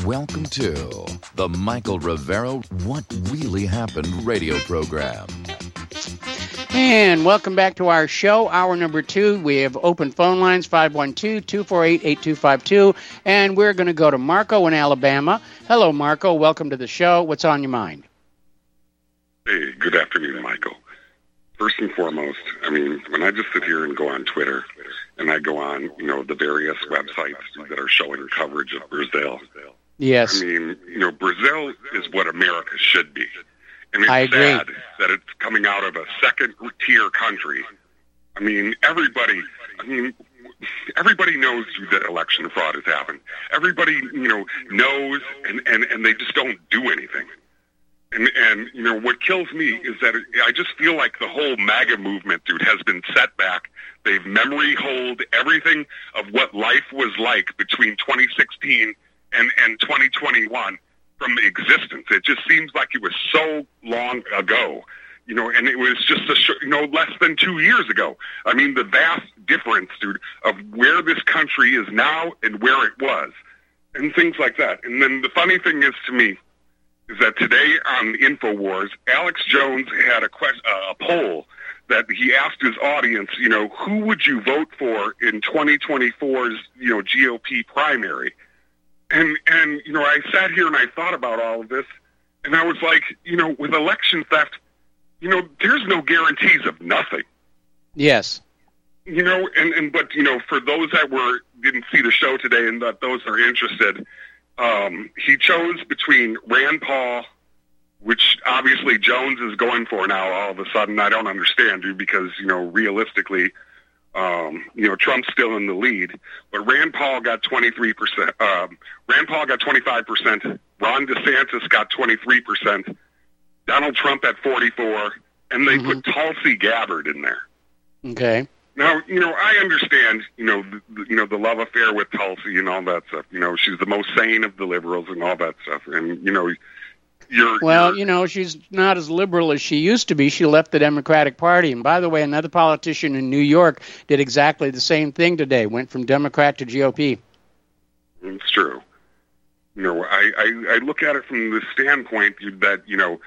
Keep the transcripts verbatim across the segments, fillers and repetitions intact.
Welcome to the Michael Rivero What Really Happened radio program. And welcome back to our show, hour number two. We have open phone lines, five one two, two four eight, eight two five two. And we're going to go to Marco in Alabama. Hello, Marco. Welcome to the show. What's on your mind? Hey, good afternoon, Michael. First and foremost, I mean, when I just sit here and go on Twitter, and I go on, you know, the various websites that are showing coverage of Brazil. Yes. I mean, you know, Brazil is what America should be. And it's I agree. sad that it's coming out of a second-tier country. I mean, everybody, I mean, everybody knows that election fraud has happened. Everybody, you know, knows, and, and, and they just don't do anything. And, and, you know, what kills me is that it, I just feel like the whole MAGA movement, dude, has been set back. They've memory holed everything of what life was like between twenty sixteen and, and twenty twenty-one from existence. It just seems like it was so long ago, you know, and it was just, a sh- you know, less than two years ago. I mean, the vast difference, dude, of where this country is now and where it was and things like that. And then the funny thing is to me, is that today on InfoWars, Alex Jones had a, quest, uh, a poll that he asked his audience, you know, who would you vote for in twenty twenty-four's, you know, G O P primary? And, and, you know, I sat here and I thought about all of this, and I was like, you know, with election theft, you know, there's no guarantees of nothing. Yes. You know, and, and but, you know, for those that were didn't see the show today and that those are interested, Um, he chose between Rand Paul, which obviously Jones is going for now all of a sudden. I don't understand, dude, because, you know, realistically, um, you know, Trump's still in the lead. But Rand Paul got twenty-three percent. Um, Rand Paul got twenty-five percent. Ron DeSantis got twenty-three percent. Donald Trump at forty-four. And they mm-hmm. put Tulsi Gabbard in there. Okay. Now, you know, I understand, you know, the, you know, the love affair with Tulsi and all that stuff. You know, she's the most sane of the liberals and all that stuff. And, you know, you're... Well, you're, you know, she's not as liberal as she used to be. She left the Democratic Party. And by the way, another politician in New York did exactly the same thing today, went from Democrat to G O P. It's true. You know, I, I, I look at it from the standpoint that, you know,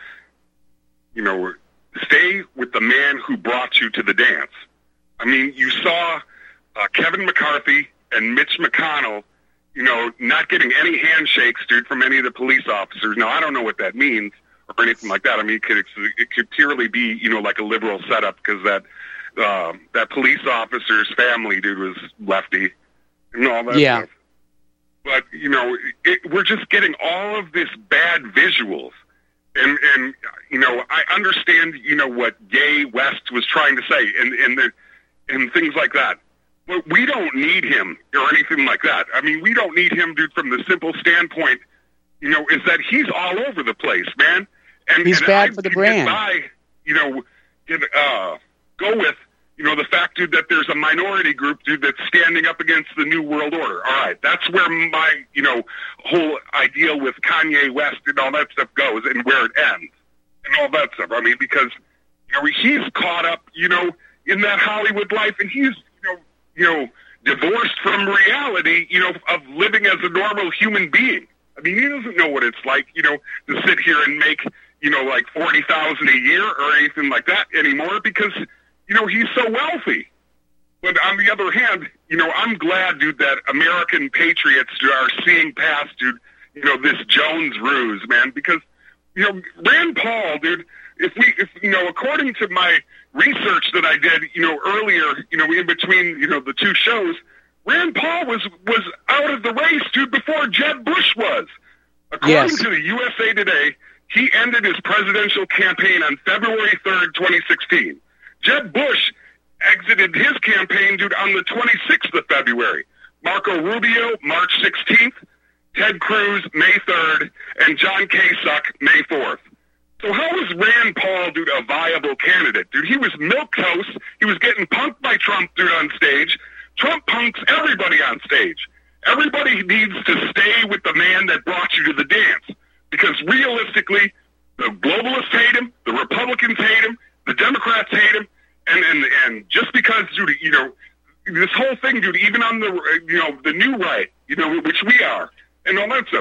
you know, stay with the man who brought you to the dance. I mean, you saw uh, Kevin McCarthy and Mitch McConnell, you know, not getting any handshakes, dude, from any of the police officers. Now, I don't know what that means or anything like that. I mean, it could, it could purely be, you know, like a liberal setup because that uh, that police officer's family, dude, was lefty and all that yeah. stuff. But, you know, it, we're just getting all of this bad visuals. And, and you know, I understand, you know, what Ye West was trying to say and, and the and things like that. But we don't need him or anything like that. I mean, we don't need him, dude, from the simple standpoint, you know, is that he's all over the place, man. And he's and bad I for the brand. By, you know, get, uh, go with, you know, the fact, dude, that there's a minority group, dude, that's standing up against the New World Order. All right, that's where my, you know, whole idea with Kanye West and all that stuff goes and where it ends and all that stuff. I mean, because, you know, he's caught up, you know, in that Hollywood life, and he's, you know, you know, divorced from reality, you know, of living as a normal human being. I mean, he doesn't know what it's like, you know, to sit here and make, you know, like forty thousand a year or anything like that anymore because, you know, he's so wealthy. But on the other hand, you know, I'm glad, dude, that American patriots are seeing past, dude, you know, this Jones ruse, man, because, you know, Rand Paul, dude, if we, if, you know, according to my research that I did, you know, earlier, you know, in between, you know, the two shows, Rand Paul was, was out of the race, dude, before Jeb Bush was. According yes. to the U S A Today, he ended his presidential campaign on February third, twenty sixteen. Jeb Bush exited his campaign, dude, on the twenty-sixth of February. Marco Rubio, March sixteenth. Ted Cruz, May third. And John Kasich, May fourth. So how was Rand Paul, dude, a viable candidate? Dude, he was milquetoast. He was getting punked by Trump, dude, on stage. Trump punks everybody on stage. Everybody needs to stay with the man that brought you to the dance. Because realistically, the globalists hate him, the Republicans hate him, the Democrats hate him, and, and, and just because, dude, you know, this whole thing, dude, even on the, you know, the new right, you know, which we are, and all that stuff,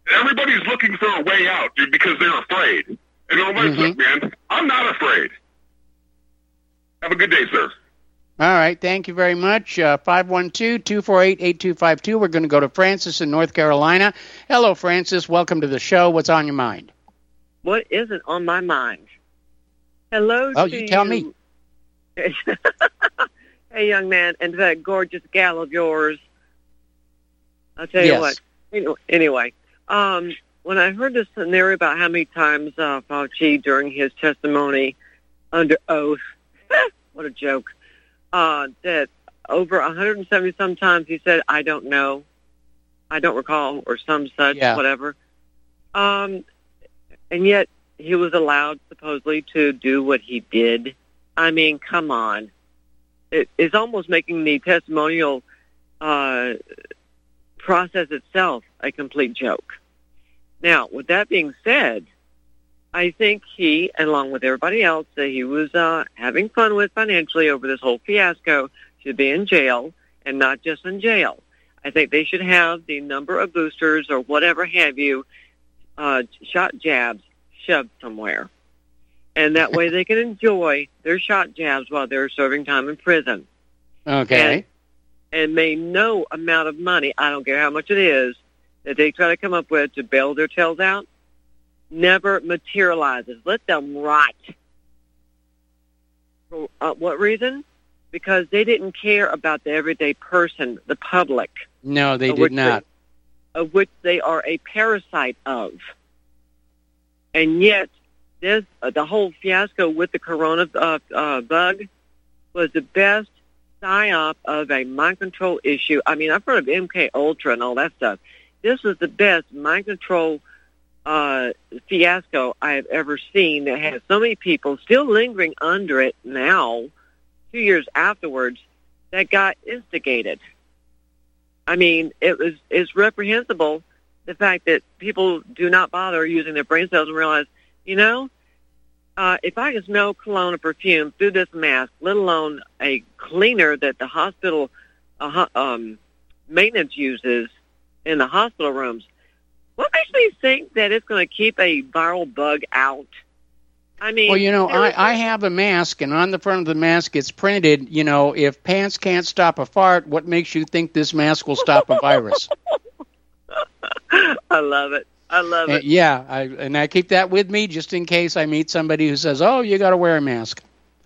everybody's looking for a way out, dude, because they're afraid. And all my Mm-hmm. look, man, I'm not afraid. Have a good day, sir. All right. Thank you very much. Uh, five one two, two four eight, eight two five two. We're going to go to Francis in North Carolina. Hello, Francis. Welcome to the show. What's on your mind? What isn't on my mind? Hello Oh, to you tell me. Hey, young man, and that gorgeous gal of yours. I'll tell Yes. you what. Anyway, Anyway, um, when I heard this scenario about how many times uh, Fauci, during his testimony under oath, what a joke, uh, that over one hundred seventy sometimes he said, I don't know, I don't recall, or some such, Yeah. whatever. Um, and yet he was allowed, supposedly, to do what he did. I mean, come on. It is almost making the testimonial uh, process itself a complete joke. Now, with that being said, I think he, along with everybody else that he was uh, having fun with financially over this whole fiasco, should be in jail, and not just in jail. I think they should have the number of boosters or whatever have you, uh, shot jabs, shoved somewhere. And that way they can enjoy their shot jabs while they're serving time in prison. Okay. And, and may no amount of money, I don't care how much it is, that they try to come up with to bail their tails out, never materializes. Let them rot. For uh, what reason? Because they didn't care about the everyday person, the public. No, they of did which not. They, of which they are a parasite of. And yet, this uh, the whole fiasco with the corona uh, uh, bug was the best psyop of a mind control issue. I mean, I've heard of M K Ultra and all that stuff. This was the best mind control uh, fiasco I have ever seen that has so many people still lingering under it now, two years afterwards, that got instigated. I mean, it was it's reprehensible, the fact that people do not bother using their brain cells and realize, you know, uh, if I can smell cologne or perfume through this mask, let alone a cleaner that the hospital uh, um, maintenance uses in the hospital rooms, what makes me think that it's going to keep a viral bug out? I mean, Well, you know, I, I have a mask, and on the front of the mask it's printed, you know, if pants can't stop a fart, what makes you think this mask will stop a virus? I love it. I love And, it. yeah, I, and I keep that with me just in case I meet somebody who says, oh, you got to wear a mask.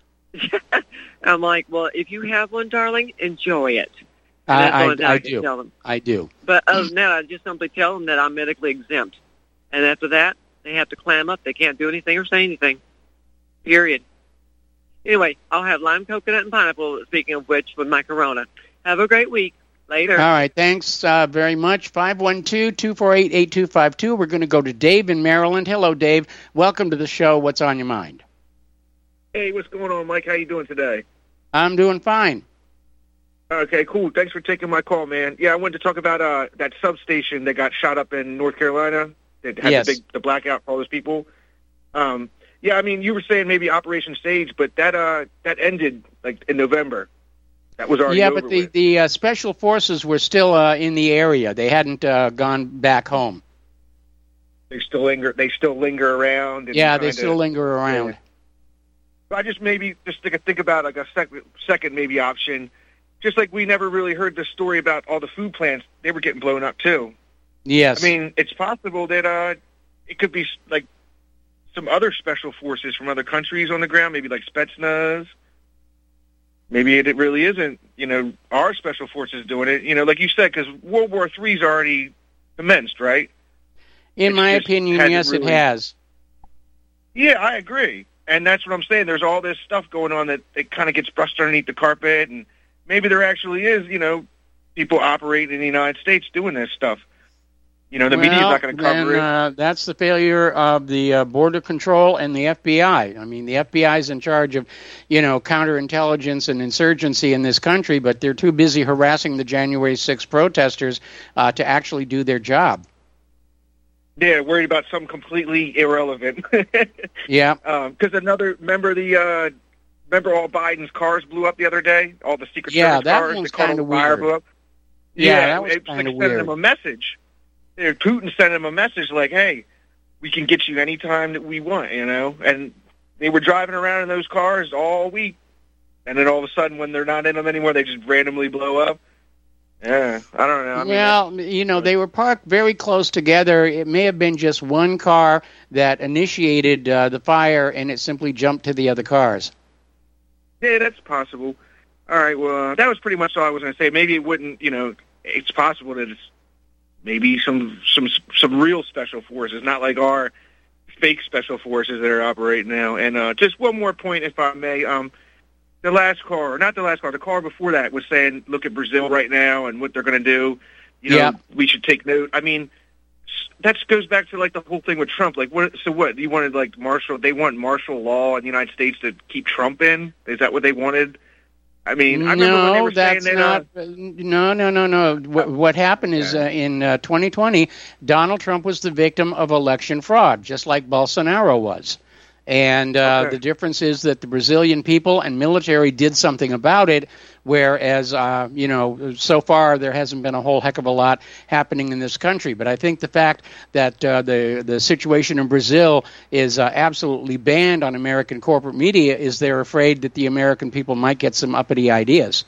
I'm like, well, if you have one, darling, enjoy it. And that's I, all I, that I can do. tell them. I do. But other than that, I just simply tell them that I'm medically exempt. And after that, they have to clam up. They can't do anything or say anything. Period. Anyway, I'll have lime, coconut, and pineapple, speaking of which, with my Corona. Have a great week. Later. All right. Thanks uh, very much. five one two, two four eight, eight two five two. We're going to go to Dave in Maryland. Hello, Dave. Welcome to the show. What's on your mind? Hey, what's going on, Mike? How you doing today? I'm doing fine. Okay, cool. Thanks for taking my call, man. Yeah, I wanted to talk about uh, that substation that got shot up in North Carolina that had Yes. the big the blackout for all those people. Um, yeah, I mean, you were saying maybe Operation Stage, but that uh, that ended like in November. That was already Yeah, over but the, with. the uh, special forces were still uh, in the area. They hadn't uh, gone back home. They still linger. They still linger around. And Yeah, they kinda- still linger around. Yeah. So I just maybe just think, think about like a second, second maybe option. Just like we never really heard the story about all the food plants, they were getting blown up too. Yes. I mean, it's possible that uh, it could be like some other special forces from other countries on the ground, maybe like Spetsnaz. Maybe it, it really isn't, you know, our special forces doing it. You know, like you said, because World War Three's already commenced, right? in it's my just opinion, hasn't yes, really- it has. Yeah, I agree. And that's what I'm saying. There's all this stuff going on that it kind of gets brushed underneath the carpet, and maybe there actually is, you know, people operating in the United States doing this stuff. You know, the well, media's not going to cover then, it. Uh, that's the failure of the uh, Border Control and the F B I. I mean, the F B I is in charge of, you know, counterintelligence and insurgency in this country, but they're too busy harassing the January sixth protesters uh, to actually do their job. Yeah, worried about something completely irrelevant. Yeah. Because um, another, remember the, uh, remember all Biden's cars blew up the other day? All the Secret Yeah, Service that cars, one was the car kinda on fire weird. blew up. Yeah, that was it was like kinda sending weird. them a message. Putin sent him a message like, hey, we can get you anytime that we want, you know? And they were driving around in those cars all week. And then all of a sudden, when they're not in them anymore, they just randomly blow up. Yeah, I don't know. I mean, well, you know, they were parked very close together. It may have been just one car that initiated uh, the fire, and it simply jumped to the other cars. Yeah, that's possible. All right, well, uh, that was pretty much all I was going to say. Maybe it wouldn't, you know, it's possible that it's maybe some some some real special forces, not like our fake special forces that are operating now. And uh, just one more point, if I may. Um, the last car, or not the last car, the car before that was saying, look at Brazil right now and what they're going to do. You know, yeah. we should take note. I mean, that goes back to, like, the whole thing with Trump. Like, what? So what? You wanted, like, martial, they want martial law in the United States to keep Trump in? Is that what they wanted? I mean, I remember no, when they were that's saying not. that, uh, no, no, no, no. What, what happened is uh, in uh, twenty twenty, Donald Trump was the victim of election fraud, just like Bolsonaro was. And uh, okay. the difference is that the Brazilian people and military did something about it, whereas, uh, you know, so far there hasn't been a whole heck of a lot happening in this country. But I think the fact that uh, the, the situation in Brazil is uh, absolutely banned on American corporate media is they're afraid that the American people might get some uppity ideas.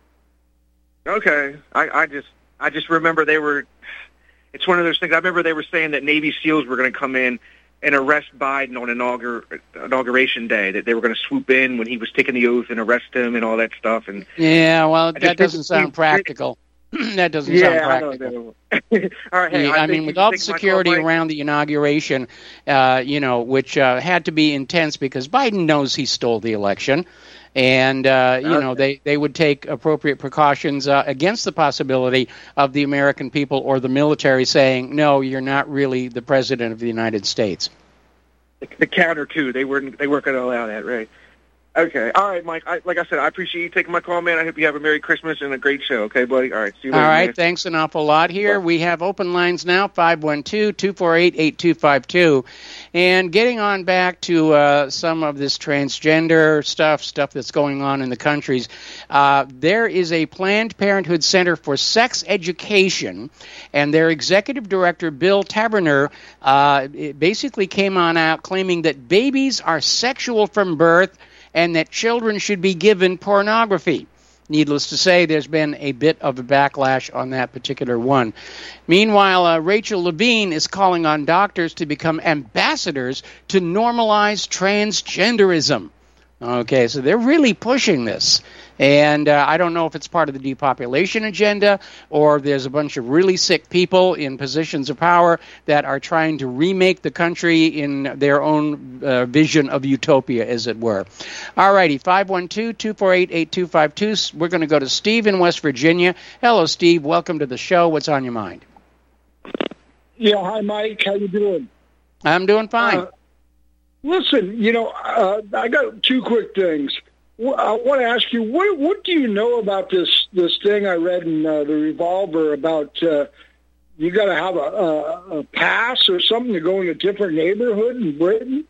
Okay. I, I just I just remember they were, it's one of those things, I remember they were saying that Navy SEALs were going to come in and arrest Biden on inaugur- inauguration day, that they were going to swoop in when he was taking the oath and arrest him and all that stuff. And yeah, well, that doesn't sound practical. That doesn't yeah, sound practical. I know. All right, hey, I, I mean, with all the security around the inauguration, uh, you know, which uh, had to be intense because Biden knows he stole the election. And, uh, you know, they, they would take appropriate precautions uh, against the possibility of the American people or the military saying, no, you're not really the president of the United States. The, the counter, too. They weren't, they weren't going to allow that, right? Okay. All right, Mike. I, like I said, I appreciate you taking my call, man. I hope you have a Merry Christmas and a great show. Okay, buddy? All right. See you later. All right. Man. Thanks an awful lot here. We have open lines now, five one two, two four eight, eight two five two. And getting on back to uh, some of this transgender stuff, stuff that's going on in the countries, uh, there is a Planned Parenthood Center for Sex Education, and their executive director, Bill Taberner, uh, basically came on out claiming that babies are sexual from birth and that children should be given pornography. Needless to say, there's been a bit of a backlash on that particular one. Meanwhile, uh, Rachel Levine is calling on doctors to become ambassadors to normalize transgenderism. Okay, so they're really pushing this. And uh, I don't know if it's part of the depopulation agenda or there's a bunch of really sick people in positions of power that are trying to remake the country in their own uh, vision of utopia, as it were. All righty, five one two, two four eight, eight two five two. We're going to go to Steve in West Virginia. Hello, Steve. Welcome to the show. What's on your mind? Yeah, hi, Mike. How you doing? I'm doing fine. Uh, listen, you know, uh, I got two quick things. I want to ask you, what what do you know about this this thing I read in uh, the Revolver about uh, you got to have a, a, a pass or something to go in a different neighborhood in Britain?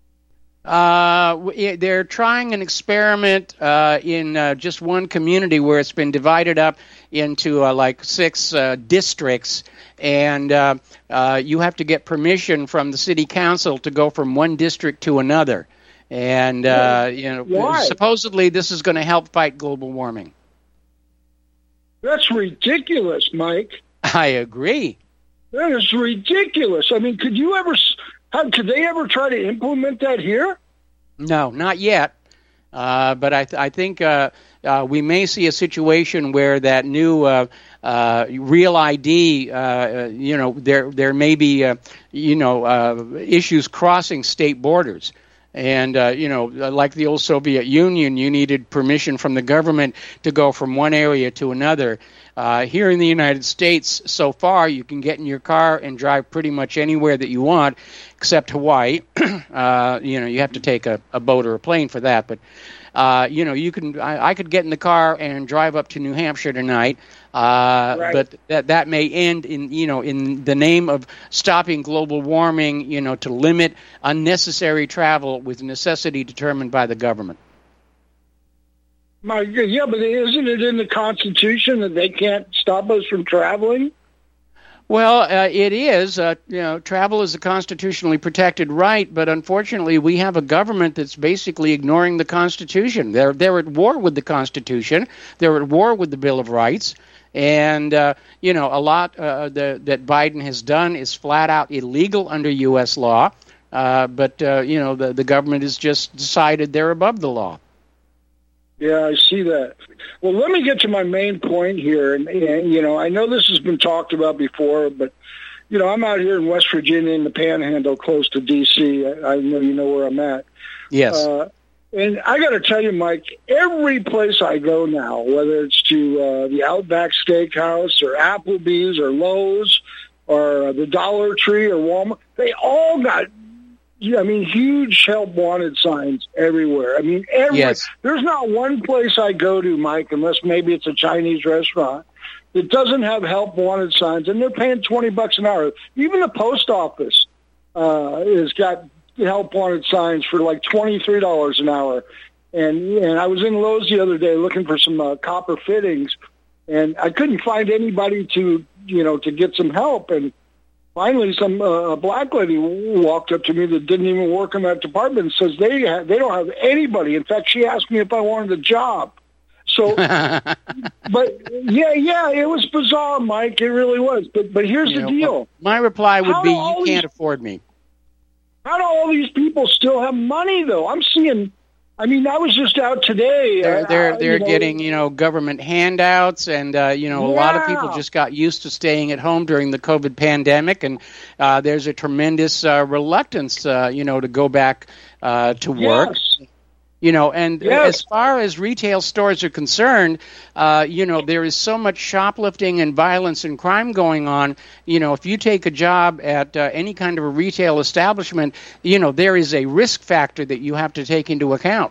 Uh, they're trying an experiment uh, in uh, just one community where it's been divided up into uh, like six uh, districts, and uh, uh, you have to get permission from the city council to go from one district to another. And, uh, you know, Why? supposedly this is going to help fight global warming. That's ridiculous, Mike. I agree. That is ridiculous. I mean, could you ever, how, could they ever try to implement that here? No, not yet. Uh, but I, th- I think uh, uh, we may see a situation where that new uh, uh, Real I D, uh, you know, there there may be, uh, you know, uh, issues crossing state borders. And, uh, you know, like the old Soviet Union, you needed permission from the government to go from one area to another. Uh, here in the United States, so far, you can get in your car and drive pretty much anywhere that you want, except Hawaii. uh, you know, you have to take a, a boat or a plane for that. But, uh, you know, you can. I, I could get in the car and drive up to New Hampshire tonight. Uh, right. But that that may end in, you know, in the name of stopping global warming, you know, to limit unnecessary travel with necessity determined by the government. My, yeah, but isn't it in the Constitution that they can't stop us from traveling? Well, uh, it is. Uh, you know, travel is a constitutionally protected right, but unfortunately, we have a government that's basically ignoring the Constitution. They're they're at war with the Constitution. They're at war with the Bill of Rights, and uh, you know, a lot uh, the, that Biden has done is flat out illegal under U S law. Uh, but uh, you know, the the government has just decided they're above the law. Yeah, I see that. Well, let me get to my main point here. And, and, you know, I know this has been talked about before, but, you know, I'm out here in West Virginia in the Panhandle close to D C. I, I know you know where I'm at. Yes. Uh, and I got to tell you, Mike, every place I go now, whether it's to uh, the Outback Steakhouse or Applebee's or Lowe's or uh, the Dollar Tree or Walmart, they all got I mean, huge help wanted signs everywhere. I mean, every, yes. There's not one place I go to, Mike, unless maybe it's a Chinese restaurant, that doesn't have help wanted signs, and they're paying twenty bucks an hour. Even the post office uh, has got help wanted signs for like twenty-three dollars an hour. And and I was in Lowe's the other day looking for some uh, copper fittings, and I couldn't find anybody to, you know, to get some help. And finally, some uh, a black lady walked up to me that didn't even work in that department and says they ha- they don't have anybody. In fact, she asked me if I wanted a job. So, but yeah, yeah, it was bizarre, Mike. It really was. But but here's you the know, deal. My reply would How be, do you all can't these- afford me. How do all these people still have money, though? I'm seeing. I mean, I was just out today. They're they're uh, they're you know, getting you know government handouts, and uh, you know a lot of people Yeah. just got used to staying at home during the COVID pandemic, and uh, there's a tremendous uh, reluctance, uh, you know, to go back uh, to work. Yes. You know, and Yes. as far as retail stores are concerned, uh, you know, there is so much shoplifting and violence and crime going on. You know, if you take a job at uh, any kind of a retail establishment, you know, there is a risk factor that you have to take into account.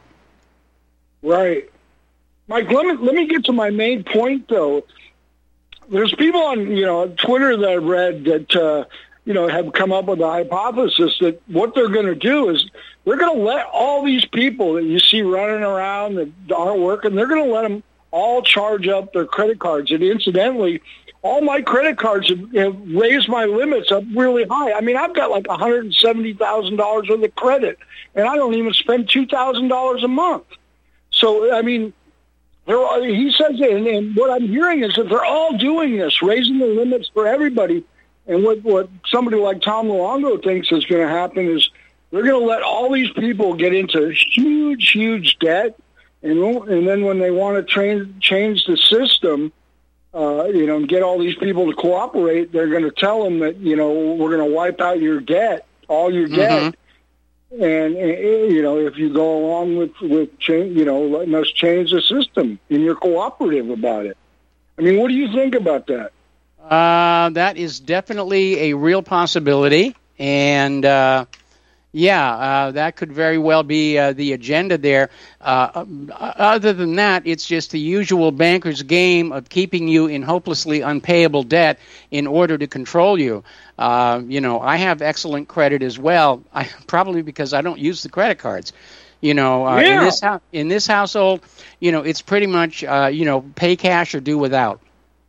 Right. Mike, let me, let me get to my main point, though. There's people on, you know, Twitter that I've read that, uh, you know, have come up with a hypothesis that what they're going to do is they're going to let all these people that you see running around that aren't working, they're going to let them all charge up their credit cards. And incidentally, all my credit cards have, have raised my limits up really high. I mean, I've got like one hundred seventy thousand dollars worth of credit, and I don't even spend two thousand dollars a month. So, I mean, they're, all- he says, and, and what I'm hearing is that they're all doing this, raising the limits for everybody. And what, what somebody like Tom Luongo thinks is going to happen is they're going to let all these people get into huge, huge debt. And, and then when they want to train, change the system, uh, you know, and get all these people to cooperate, they're going to tell them that, you know, we're going to wipe out your debt, all your debt. And, and, you know, if you go along with, with change, you know, letting us change the system and you're cooperative about it. I mean, what do you think about that? Uh, that is definitely a real possibility, and uh, yeah, uh, that could very well be uh, the agenda there. Uh, other than that, it's just the usual banker's game of keeping you in hopelessly unpayable debt in order to control you. Uh, you know, I have excellent credit as well, I, probably because I don't use the credit cards. You know, uh, Yeah. in this hou- in this household, you know, it's pretty much uh, you know, pay cash or do without.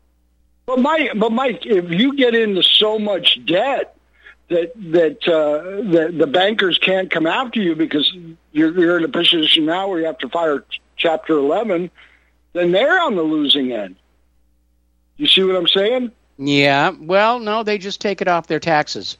But Mike, but Mike, if you get into so much debt that that uh, that the bankers can't come after you because you're, you're in a position now where you have to file Chapter eleven, then they're on the losing end. You see what I'm saying? Yeah, well, no, they just take it off their taxes.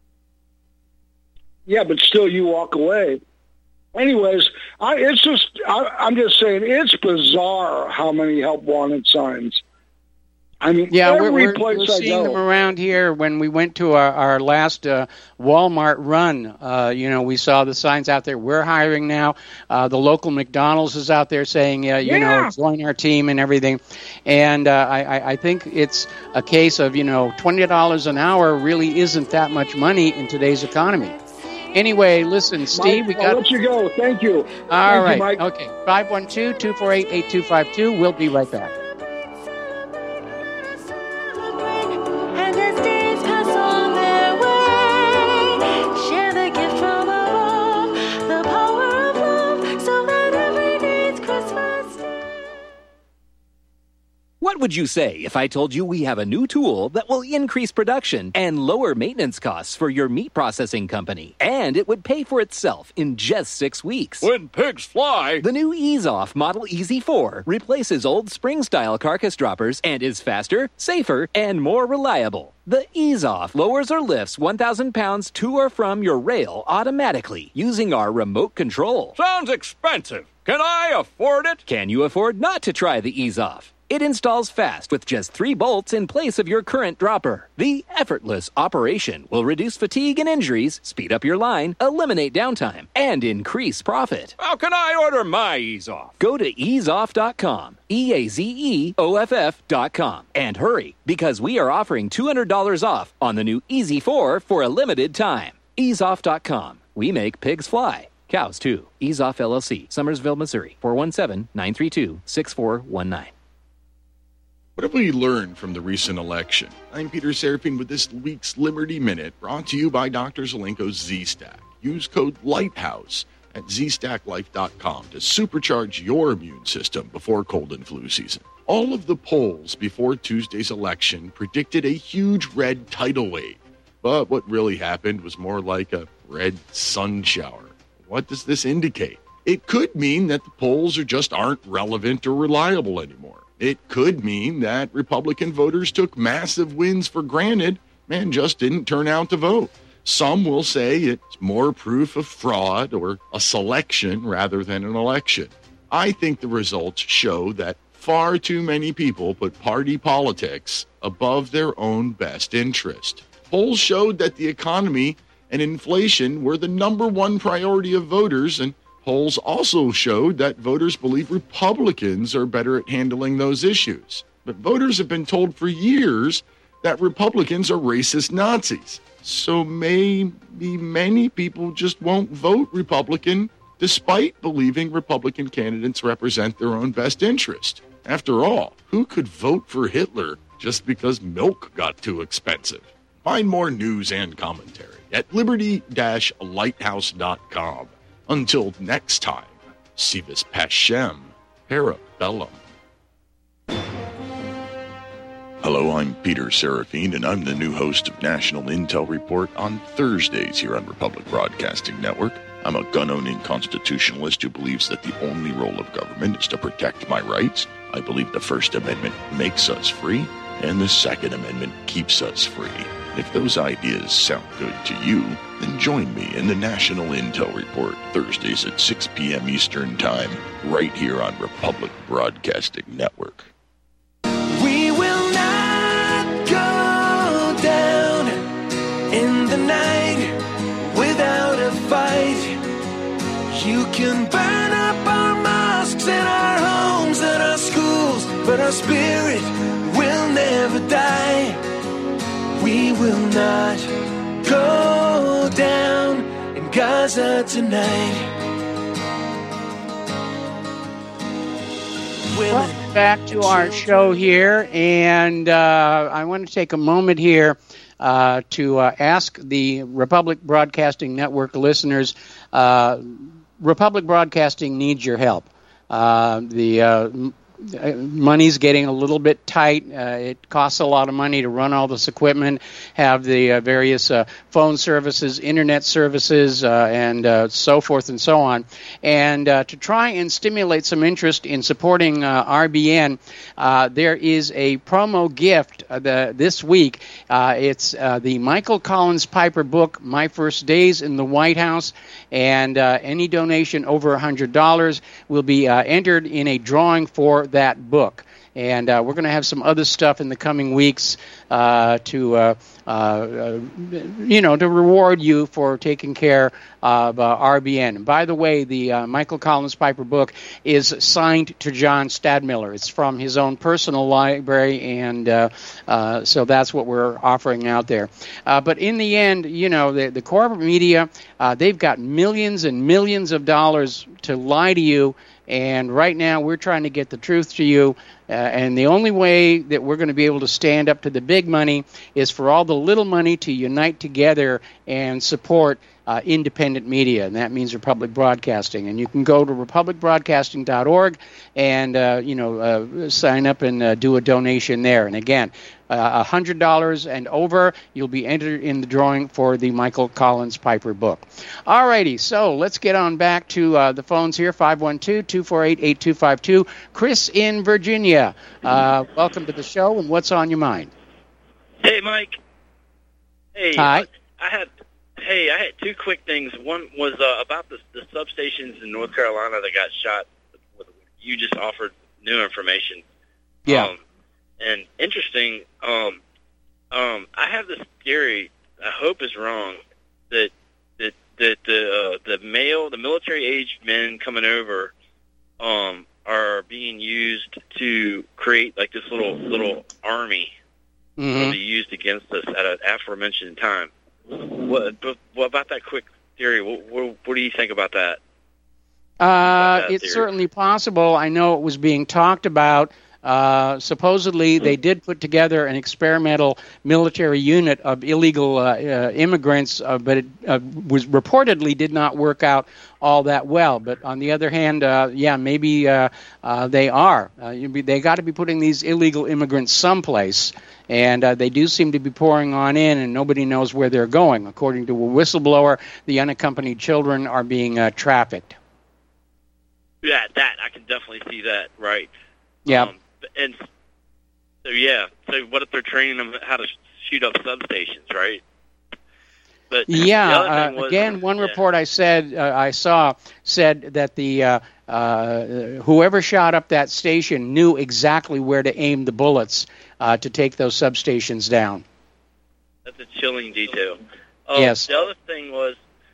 Yeah, but still, you walk away. Anyways, I, it's just I, I'm just saying it's bizarre how many help wanted signs. I mean, Yeah, every we're, we're, place we're I seeing go. them around here. When we went to our, our last uh, Walmart run, uh, you know, we saw the signs out there. We're hiring now. Uh, the local McDonald's is out there saying, uh, you Yeah. know, join our team and everything. And uh, I, I- I think it's a case of, you know, twenty dollars an hour really isn't that much money in today's economy. Anyway, listen, Steve, Mike, we I'll got... let you go. Thank you. All Thank right. you, Mike. Okay. five one two, two four eight, eight two five two. We'll be right back. And as days pass on their way, share the gift from above, the power of love, so that every day's Christmas Day. What would you say if I told you we have a new tool that will increase production and lower maintenance costs for your meat processing company? And it would pay for itself in just six weeks. When pigs fly! The new EaseOff Model E Z four replaces old spring-style carcass droppers and is faster, safer, and more reliable. The EaseOff lowers or lifts one thousand pounds to or from your rail automatically using our remote control. Sounds expensive. Can I afford it? Can you afford not to try the EaseOff? It installs fast with just three bolts in place of your current dropper. The effortless operation will reduce fatigue and injuries, speed up your line, eliminate downtime, and increase profit. How can I order my EaseOff? Go to ease off dot com, E A Z E O F F dot com, and hurry, because we are offering two hundred dollars off on the new E Z four for a limited time. ease off dot com. We make pigs fly. Cows, too. EaseOff L L C, Summersville, Missouri, four one seven, nine three two, six four one nine. What have we learned from the recent election? I'm Peter Serafine with this week's Liberty Minute, brought to you by Doctor Zelenko's Z-Stack. Use code LIGHTHOUSE at z stack life dot com to supercharge your immune system before cold and flu season. All of the polls before Tuesday's election predicted a huge red tidal wave, but what really happened was more like a red sun shower. What does this indicate? It could mean that the polls are just aren't relevant or reliable anymore. It could mean that Republican voters took massive wins for granted and just didn't turn out to vote. Some will say it's more proof of fraud or a selection rather than an election. I think the results show that far too many people put party politics above their own best interest. Polls showed that the economy and inflation were the number one priority of voters, and polls also showed that voters believe Republicans are better at handling those issues. But voters have been told for years that Republicans are racist Nazis. So maybe many people just won't vote Republican despite believing Republican candidates represent their own best interest. After all, who could vote for Hitler just because milk got too expensive? Find more news and commentary at liberty dash lighthouse dot com. Until next time, Sivas Pashem, Parabellum. Hello, I'm Peter Serafine, and I'm the new host of National Intel Report on Thursdays here on Republic Broadcasting Network. I'm a gun-owning constitutionalist who believes that the only role of government is to protect my rights. I believe the First Amendment makes us free, and the Second Amendment keeps us free. If those ideas sound good to you, then join me in the National Intel Report Thursdays at six p.m. Eastern Time, right here on Republic Broadcasting Network. We will not go down in the night without a fight. You can burn up our mosques and our homes and our schools, but our spirit will never die. We will not go down in Gaza tonight. Welcome back to our show here, and uh, I want to take a moment here uh, to uh, ask the Republic Broadcasting Network listeners, uh, Republic Broadcasting needs your help. Uh, the uh, money's getting a little bit tight. Uh, it costs a lot of money to run all this equipment, have the uh, various uh, phone services, internet services, uh, and uh, so forth and so on. And uh, to try and stimulate some interest in supporting uh, R B N, uh, there is a promo gift uh, the, this week. Uh, it's uh, the Michael Collins Piper book, My First Days in the White House, and uh, any donation over one hundred dollars will be uh, entered in a drawing for that book. And uh, we're going to have some other stuff in the coming weeks uh, to, uh, uh, you know, to reward you for taking care of uh, R B N. And by the way, the uh, Michael Collins Piper book is signed to John Stadmiller. It's from his own personal library, and uh, uh, so that's what we're offering out there. Uh, but in the end, you know, the, the corporate media, uh, they've got millions and millions of dollars to lie to you. And right now, we're trying to get the truth to you, Uh, and the only way that we're going to be able to stand up to the big money is for all the little money to unite together and support uh, independent media, and that means Republic Broadcasting. And you can go to republic broadcasting dot org and uh, you know uh, sign up and uh, do a donation there. And again, uh, one hundred dollars and over, you'll be entered in the drawing for the Michael Collins Piper book. All righty, so let's get on back to uh, the phones here, five one two, two four eight, eight two five two. Chris in Virginia, uh, welcome to the show, and what's on your mind? Hey, Mike. Hey, Hi. Uh, I had hey, I had two quick things. One was uh, about the, the substations in North Carolina that got shot. You just offered new information. Yeah. Um, and interesting, um, um, I have this theory, I hope is wrong, that that that the uh, the male, the military-aged men coming over um, are being used to create like this little little army Mm-hmm. will be used against us at an aforementioned time. What, but what about that quick theory? What, what, what do you think about that? Uh, that it's theory? certainly possible. I know it was being talked about. Uh, supposedly, they did put together an experimental military unit of illegal uh, uh, immigrants, uh, but it uh, was reportedly did not work out all that well. But on the other hand, uh, yeah, maybe uh, uh, they are. Uh, you'd be, they got to be putting these illegal immigrants someplace, and uh, they do seem to be pouring on in, and nobody knows where they're going. According to a whistleblower, the unaccompanied children are being uh, trafficked. Yeah, that I can definitely see that. Right. Yeah. Um, and so yeah, so what if they're training them how to shoot up substations, right? But Yeah. the other Uh, thing was, again, one yeah. report I said uh, I saw said that the uh, uh, whoever shot up that station knew exactly where to aim the bullets uh, to take those substations down. That's a chilling detail. Um, Yes. The other thing was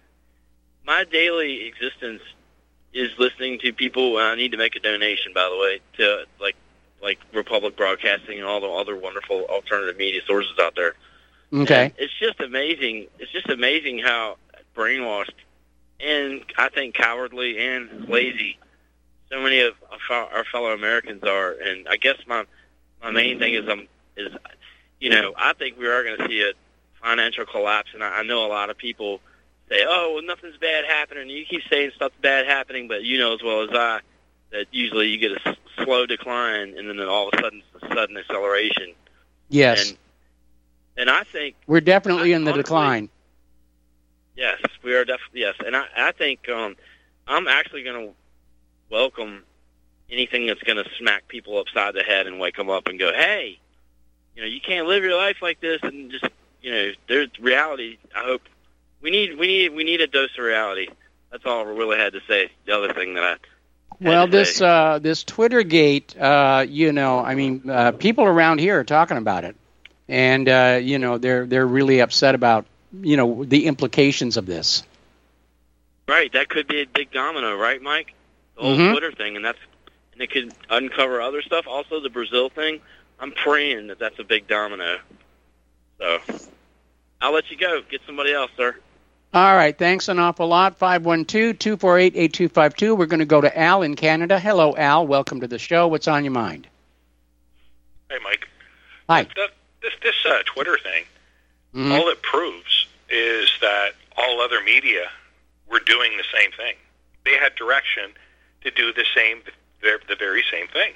my daily existence is listening to people. And I need to make a donation, by the way, to like like Republic Broadcasting and all the other wonderful alternative media sources out there. Okay. And it's just amazing. It's just amazing how brainwashed and I think cowardly and lazy so many of our fellow Americans are. And I guess my my main thing is um is you know I think we are going to see a financial collapse, and I, I know a lot of people say, "Oh, well, nothing's bad happening." You keep saying stuff's bad happening, but you know as well as I that usually you get a s- slow decline, and then all of a sudden it's a sudden acceleration. Yes. And, and I think We're definitely in the honestly, decline. Yes, we are definitely yes, and I, I think um, I'm actually going to welcome anything that's going to smack people upside the head and wake them up and go, "Hey, you know, you can't live your life like this," and just you know, there's reality. I hope we need we need we need a dose of reality. That's all I really had to say. The other thing that I had Well, to this say. uh, this Twittergate, uh, you know, I mean, uh, people around here are talking about it, and uh, you know, they're they're really upset about you know the implications of this. Right, that could be a big domino, right, Mike? The whole Mhm. Twitter thing, and that's and it could uncover other stuff. Also, the Brazil thing. I'm praying that that's a big domino. So, I'll let you go. Get somebody else, sir. All right, thanks an awful lot. five one two, two four eight, eight two five two. We're going to go to Al in Canada. Hello, Al. Welcome to the show. What's on your mind? Hey, Mike. Hi. That, this this uh, Twitter thing, Mhm. all it proves is that all other media were doing the same thing. They had direction to do the same, the, the very same thing.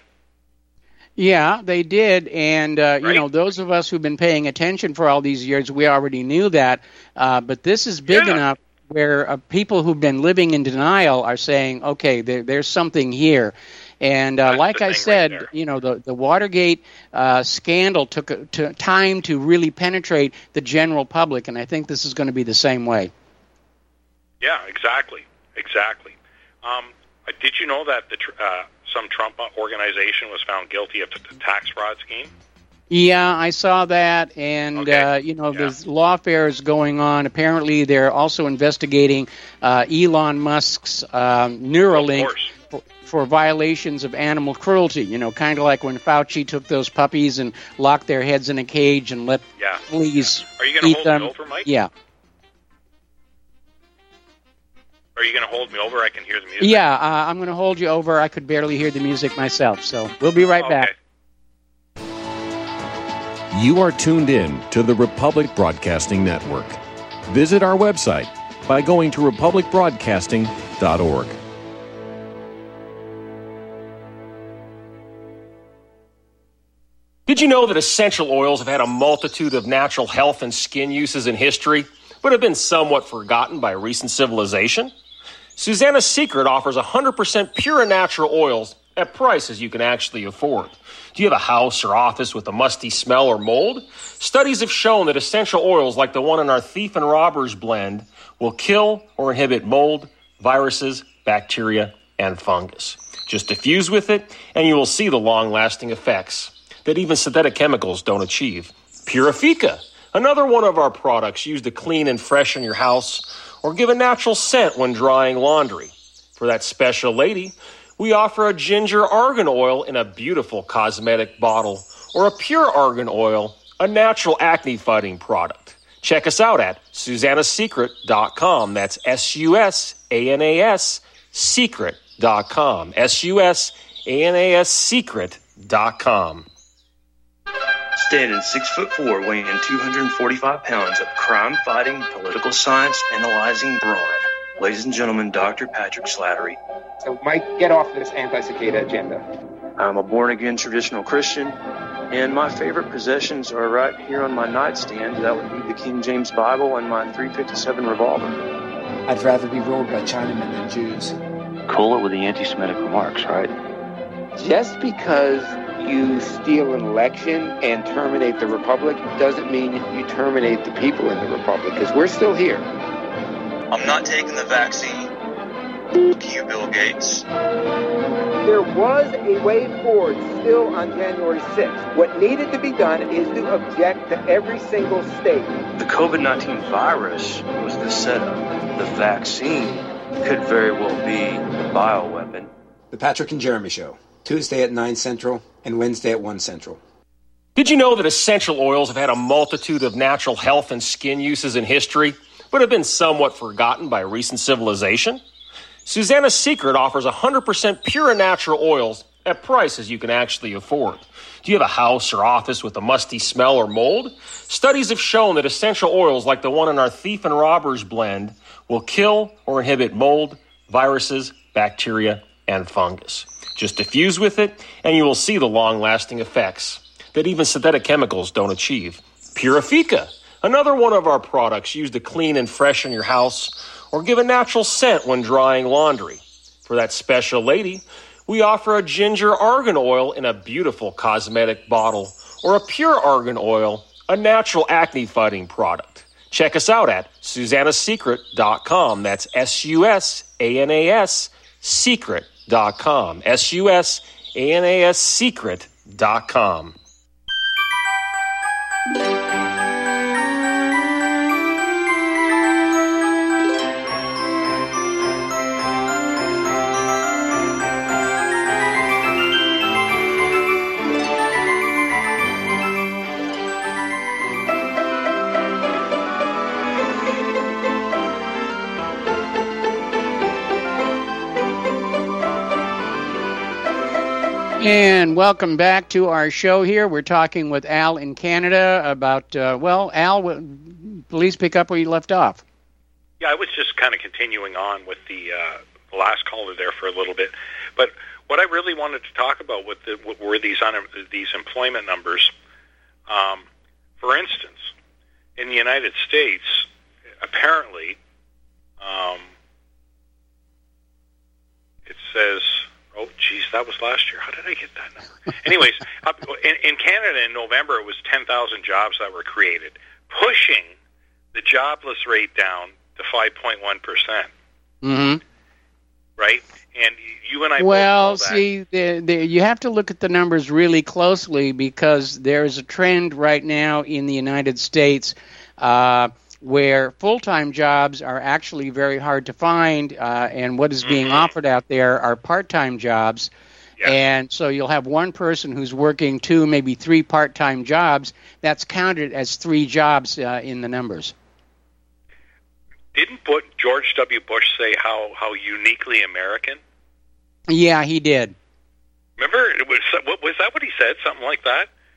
Yeah, they did, and uh, you Right. know, those of us who've been paying attention for all these years, we already knew that. Uh, but this is big Yeah. enough where uh, people who've been living in denial are saying, "Okay, there, there's something here." And uh, That's like the I thing right said, there. you know, the the Watergate uh, scandal took a, to time to really penetrate the general public, and I think this is going to be the same way. Yeah, exactly, exactly. Um, uh, did you know that the tr- uh, some Trump organization was found guilty of the tax fraud scheme? Yeah, I saw that, and Okay. uh, you know, there's lawfare going on. Apparently, they're also investigating uh, Elon Musk's um, Neuralink course. for, for violations of animal cruelty. You know, kind of like when Fauci took those puppies and locked their heads in a cage and let Yeah. fleas Are you going eat to hold them. me over, Mike? Yeah, Are you going to hold me over? I can hear the music. yeah. Uh, I'm going to hold you over. I could barely hear the music myself, so we'll be right Okay. back. You are tuned in to the Republic Broadcasting Network. Visit our website by going to republic broadcasting dot org. Did you know that essential oils have had a multitude of natural health and skin uses in history, but have been somewhat forgotten by recent civilization? Susanna's Secret offers one hundred percent pure and natural oils at prices you can actually afford. Do you have a house or office with a musty smell or mold? Studies have shown that essential oils like the one in our Thief and Robbers blend will kill or inhibit mold, viruses, bacteria, and fungus. Just diffuse with it, and you will see the long-lasting effects that even synthetic chemicals don't achieve. Purifica, another one of our products used to clean and freshen your house or give a natural scent when drying laundry. For that special lady, we offer a ginger argan oil in a beautiful cosmetic bottle, or a pure argan oil, a natural acne-fighting product. Check us out at susanna secret dot com. That's S U S A N A S secret dot com. S U S A N A S secret dot com. Standing six foot four, weighing two hundred forty-five pounds of crime-fighting, political science analyzing brawn. Ladies and gentlemen, Doctor Patrick Slattery. So, Mike, get off this anti-cicada agenda. I'm a born-again traditional Christian, and my favorite possessions are right here on my nightstand. That would be the King James Bible and my three fifty-seven revolver. I'd rather be ruled by Chinamen than Jews. Cool it with the anti-Semitic remarks, right? Just because you steal an election and terminate the Republic doesn't mean you terminate the people in the Republic, because we're still here. I'm not taking the vaccine. Fuck you, Bill Gates. There was a way forward still on January sixth. What needed to be done is to object to every single state. The COVID nineteen virus was the setup. The vaccine could very well be the bioweapon. The Patrick and Jeremy Show, Tuesday at nine Central and Wednesday at one Central. Did you know that essential oils have had a multitude of natural health and skin uses in history, but have been somewhat forgotten by recent civilization? Susanna's Secret offers one hundred percent pure and natural oils at prices you can actually afford. Do you have a house or office with a musty smell or mold? Studies have shown that essential oils like the one in our Thief and Robbers blend will kill or inhibit mold, viruses, bacteria, and fungus. Just diffuse with it, and you will see the long-lasting effects that even synthetic chemicals don't achieve. Purifica, another one of our products used to clean and freshen your house or give a natural scent when drying laundry. For that special lady, we offer a ginger argan oil in a beautiful cosmetic bottle, or a pure argan oil, a natural acne-fighting product. Check us out at susanna secret dot com. That's S U S A N A S secret dot com. S U S A N A S secret dot com. And welcome back to our show here. We're talking with Al in Canada about, uh, well, Al, please pick up where you left off. Yeah, I was just kind of continuing on with the, uh, the last caller there for a little bit. But what I really wanted to talk about with the, were these, un- these employment numbers. Um, for instance, in the United States, apparently, um, it says... Oh, geez, that was last year. How did I get that number? Anyways, up, in, in Canada in November, it was ten thousand jobs that were created, pushing the jobless rate down to five point one percent. Mm-hmm. Right? And you and I well, both know that. see, the, the, you have to look at the numbers really closely, because there's a trend right now in the United States uh, where full-time jobs are actually very hard to find, uh, and what is being mm-hmm. offered out there are part-time jobs. Yeah. And so you'll have one person who's working two, maybe three part-time jobs. That's counted as three jobs uh, in the numbers. Didn't George W. Bush say how, how uniquely American? Yeah, he did. Remember, it was, what, was that what he said? Something like that?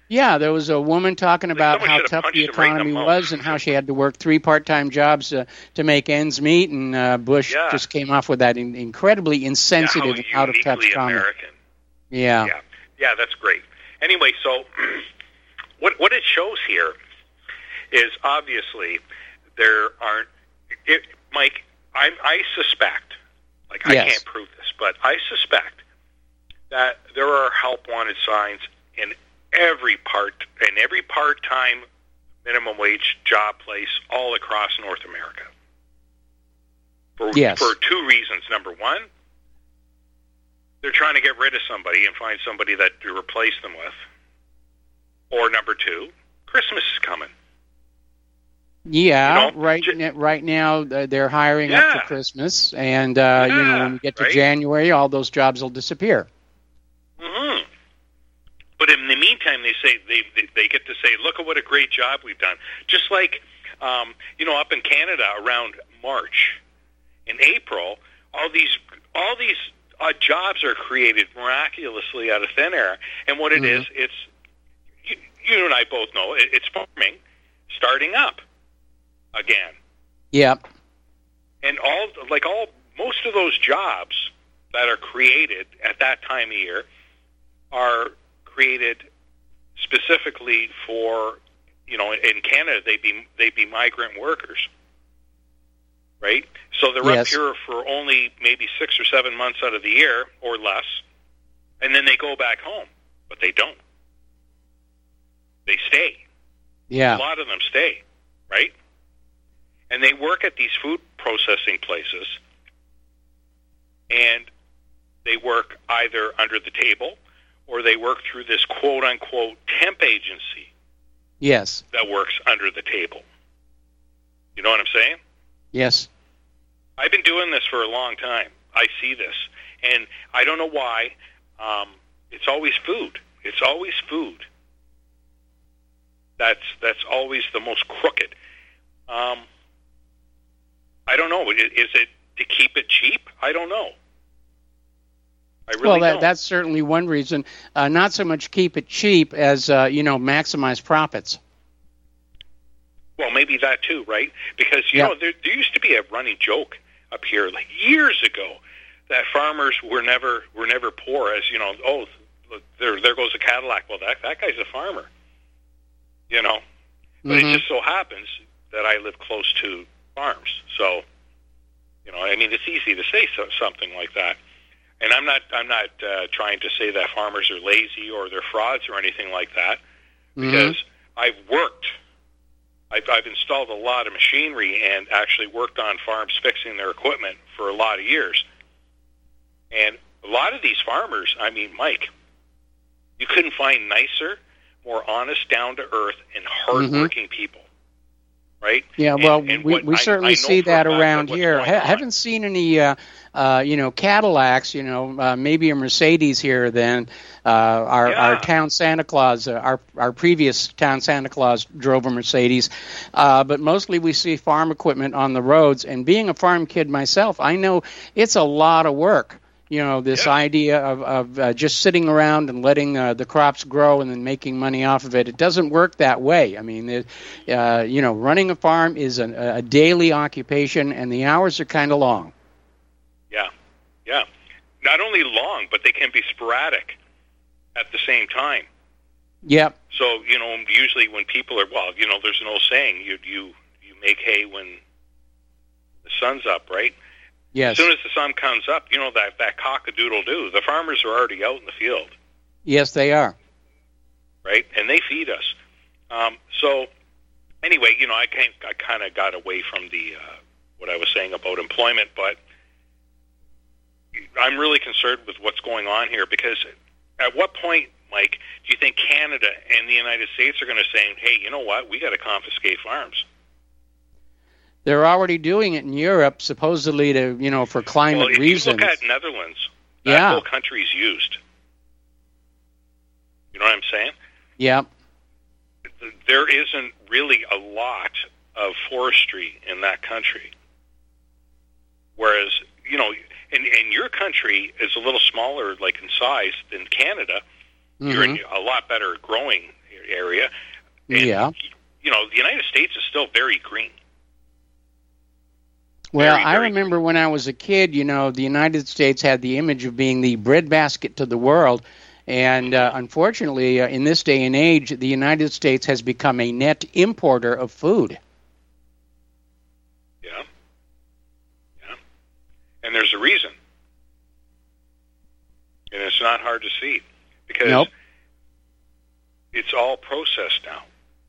Yeah, there was a woman talking about someone how should have tough the punched him right in the economy mouth. was and how she had to work three part-time jobs uh, to make ends meet, and uh, Bush Yeah. just came off with that in- incredibly insensitive, Yeah, how out-of-touch uniquely comment. American. Yeah. Yeah, yeah, that's great. Anyway, so what what it shows here is obviously there aren't. It, Mike, I, I suspect, like Yes. I can't prove this, but I suspect that there are help wanted signs in every part, in every part-time minimum wage job place all across North America. For, Yes. for two reasons. Number one, they're trying to get rid of somebody and find somebody that to replace them with. Or number two, Christmas is coming. Yeah, You know, right. n- right now uh, they're hiring up Yeah. for Christmas, and uh, you know when we get to right. January, all those jobs will disappear. hmm But in the meantime, they say they, they they get to say, "Look at what a great job we've done." Just like um, you know, up in Canada around March, in April, all these all these uh, jobs are created miraculously out of thin air. And what it Mhm. is, it's you, you and I both know it, it's farming starting up again. Yep. And all like all most of those jobs that are created at that time of year are created specifically for, you know, in Canada they be they be migrant workers, right? So they're up Yes. here for only maybe six or seven months out of the year or less, and then they go back home, but they don't. They stay. Yeah. A lot of them stay, right? And they work at these food processing places, and they work either under the table or they work through this quote-unquote temp agency Yes. that works under the table. You know what I'm saying? Yes. I've been doing this for a long time. I see this, and I don't know why. Um, it's always food. It's always food. That's that's always the most crooked. Um, I don't know. Is is it to keep it cheap? I don't know. I really well, that, don't. that's certainly one reason. Uh, not so much keep it cheap as uh, you know maximize profits. Well, maybe that too, right? Because you Yeah. know there, there used to be a running joke up here like years ago that farmers were never were never poor. As you know, oh, look, there there goes a Cadillac. Well, that that guy's a farmer. You know, but Mhm. it just so happens that I live close to farms, so you know, I mean, it's easy to say so, something like that. And I'm not I'm not uh, trying to say that farmers are lazy or they're frauds or anything like that, because I've worked. I've, I've installed a lot of machinery and actually worked on farms fixing their equipment for a lot of years. And a lot of these farmers, I mean, Mike, you couldn't find nicer, more honest, down-to-earth, and hardworking people, right? Yeah, And- well, and we, what we I- certainly I know see for a that fact around what's here. going Ha- on. haven't seen any, uh, uh, you know, Cadillacs. You know, uh, maybe a Mercedes here. Then uh, our Yeah. our town Santa Claus, uh, our our previous town Santa Claus drove a Mercedes, uh, but mostly we see farm equipment on the roads. And being a farm kid myself, I know it's a lot of work. You know, this idea of, of uh, just sitting around and letting uh, the crops grow and then making money off of it. It doesn't work that way. I mean, it, uh, you know, running a farm is an, a daily occupation, and the hours are kind of long. Yeah, yeah. Not only long, but they can be sporadic at the same time. Yep. So, you know, usually when people are, well, you know, there's an old saying, you you you make hay when the sun's up, right? Yes. As soon as the sun comes up, you know, that, that cock-a-doodle-doo, the farmers are already out in the field, Yes, they are. right? And they feed us. Um, so, anyway, you know, I, can't, I kind of got away from the uh, what I was saying about employment, but I'm really concerned with what's going on here, because at what point, Mike, do you think Canada and the United States are going to say, hey, you know what, we got to confiscate farms? They're already doing it in Europe, supposedly to, you know, for climate Well, if reasons. you look at Netherlands, that Yeah. whole country's used. You know what I'm saying? Yep. There isn't really a lot of forestry in that country. Whereas, you know, and, and your country is a little smaller, like in size, than Canada. You're in a lot better at growing area. And, Yeah. you know, the United States is still very green. Well, Very, I very remember when I was a kid, you know, the United States had the image of being the breadbasket to the world. And uh, unfortunately, uh, in this day and age, the United States has become a net importer of food. Yeah. Yeah. And there's a reason. And it's not hard to see because Nope. it's all processed now.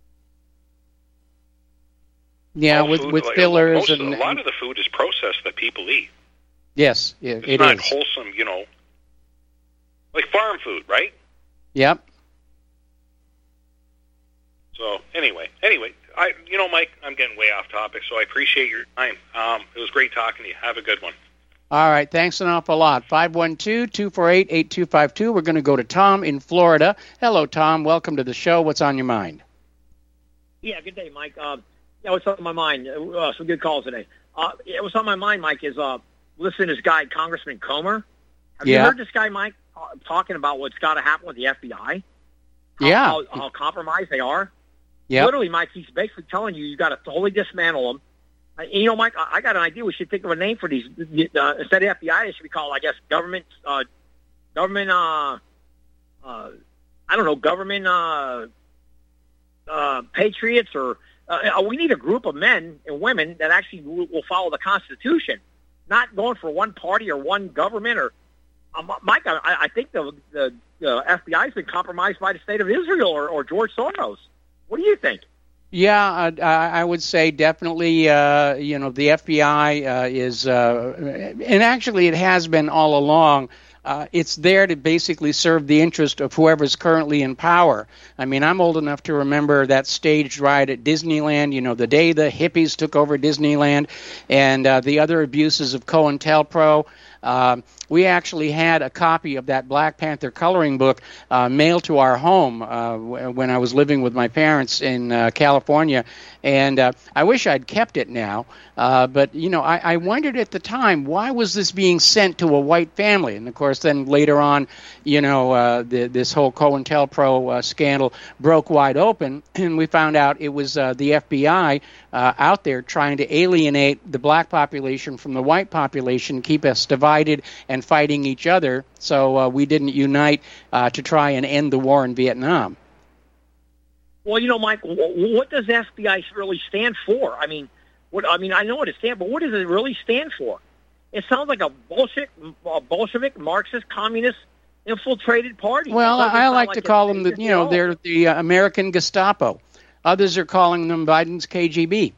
Yeah, All with, food, with like, fillers most of- and... a lot of the food is processed that people eat. Yes, it, It's it not is. wholesome, you know, like farm food, right? Yep. So anyway, anyway, I, you know, Mike, I'm getting way off topic, so I appreciate your time. Um, it was great talking to you. Have a good one. All right, thanks an awful lot. five one two, two four eight, eight two five two. We're going to go to Tom in Florida. Hello, Tom. Welcome to the show. What's on your mind? Yeah, good day, Mike. Uh, yeah, what's on my mind? Uh, some good calls today. Uh, yeah, what's on my mind, Mike, is uh, listen to this guy, Congressman Comer. Have Yeah. you heard this guy, Mike, uh, talking about what's got to happen with the F B I? How, Yeah. How, how compromised they are? Yep. Literally, Mike, he's basically telling you you got to totally dismantle them. Uh, you know, Mike, I, I got an idea. We should think of a name for these. Uh, instead of F B I, they should be called, I guess, government, uh, government, uh, uh, I don't know, government uh, uh, patriots or uh, we need a group of men and women that actually will, will follow the Constitution, not going for one party or one government. Or um, Mike, I, I think the, the, the F B I has been compromised by the state of Israel or, or George Soros. What do you think? Yeah, uh, I I would say definitely, uh, you know, the F B I uh, is, uh, and actually it has been all along, uh, it's there to basically serve the interest of whoever's currently in power. I mean, I'm old enough to remember that staged ride at Disneyland, you know, the day the hippies took over Disneyland, and uh, the other abuses of COINTELPRO. Uh, we actually had a copy of that Black Panther coloring book uh, mailed to our home uh, w- when I was living with my parents in uh, California, and uh, I wish I'd kept it now. Uh, but, you know, I, I wondered at the time, why was this being sent to a white family? And, of course, then later on, you know, uh, the, this whole COINTELPRO uh, scandal broke wide open, and we found out it was uh, the F B I uh, out there trying to alienate the black population from the white population, keep us divided and fighting each other, so uh, we didn't unite uh, to try and end the war in Vietnam. Well, you know, Mike, w- what does F B I really stand for? I mean, what I mean, I know what it stands, but what does it really stand for? It sounds like a Bolshevik, a Bolshevik, Marxist, communist, infiltrated party. Well, It doesn't I sound like like to it's call them, the, racist you at know, all. they're the uh, American Gestapo. Others are calling them Biden's K G B.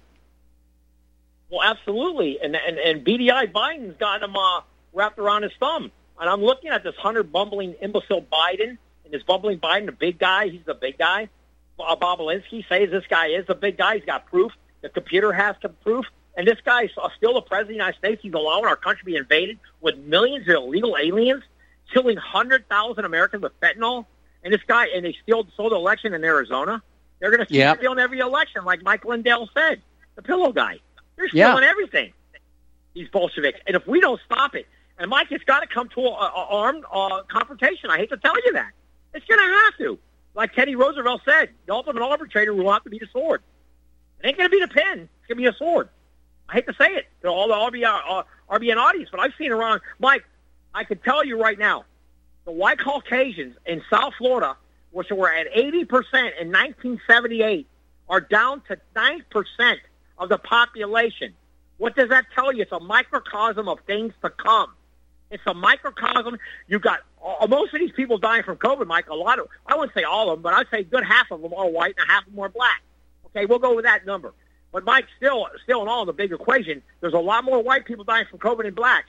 Well, absolutely, and and and B D I Biden's got him uh, wrapped around his thumb. And I'm looking at this Hunter bumbling imbecile Biden, and this bumbling Biden, the big guy. He's the big guy. Uh, Bob Alinsky says this guy is the big guy. He's got proof. The computer has the proof. And this guy's uh, still the president of the United States. He's allowing our country to be invaded with millions of illegal aliens, killing one hundred thousand Americans with fentanyl. And this guy, and they still sold the election in Arizona. They're going to steal Yep. in every election, like Mike Lindell said, the pillow guy. They're Yeah. stealing everything, these Bolsheviks. And if we don't stop it, and Mike, it's got to come to an armed uh, confrontation. I hate to tell you that. It's going to have to. Like Teddy Roosevelt said, the ultimate arbitrator will have to be the sword. It ain't going to be the pen. It's going to be a sword. I hate to say it to all the R B N, uh, R B N audience, but I've seen around. Mike, I can tell you right now, the white Caucasians in South Florida, which were at eighty percent in nineteen seventy-eight, are down to nine percent of the population. What does that tell you? It's a microcosm of things to come. It's a microcosm. You got uh, most of these people dying from COVID, Mike. A lot of, I wouldn't say all of them, but I'd say a good half of them are white and half of them are black. Okay, we'll go with that number. But Mike, still, still in all the big equation, there's a lot more white people dying from COVID than blacks.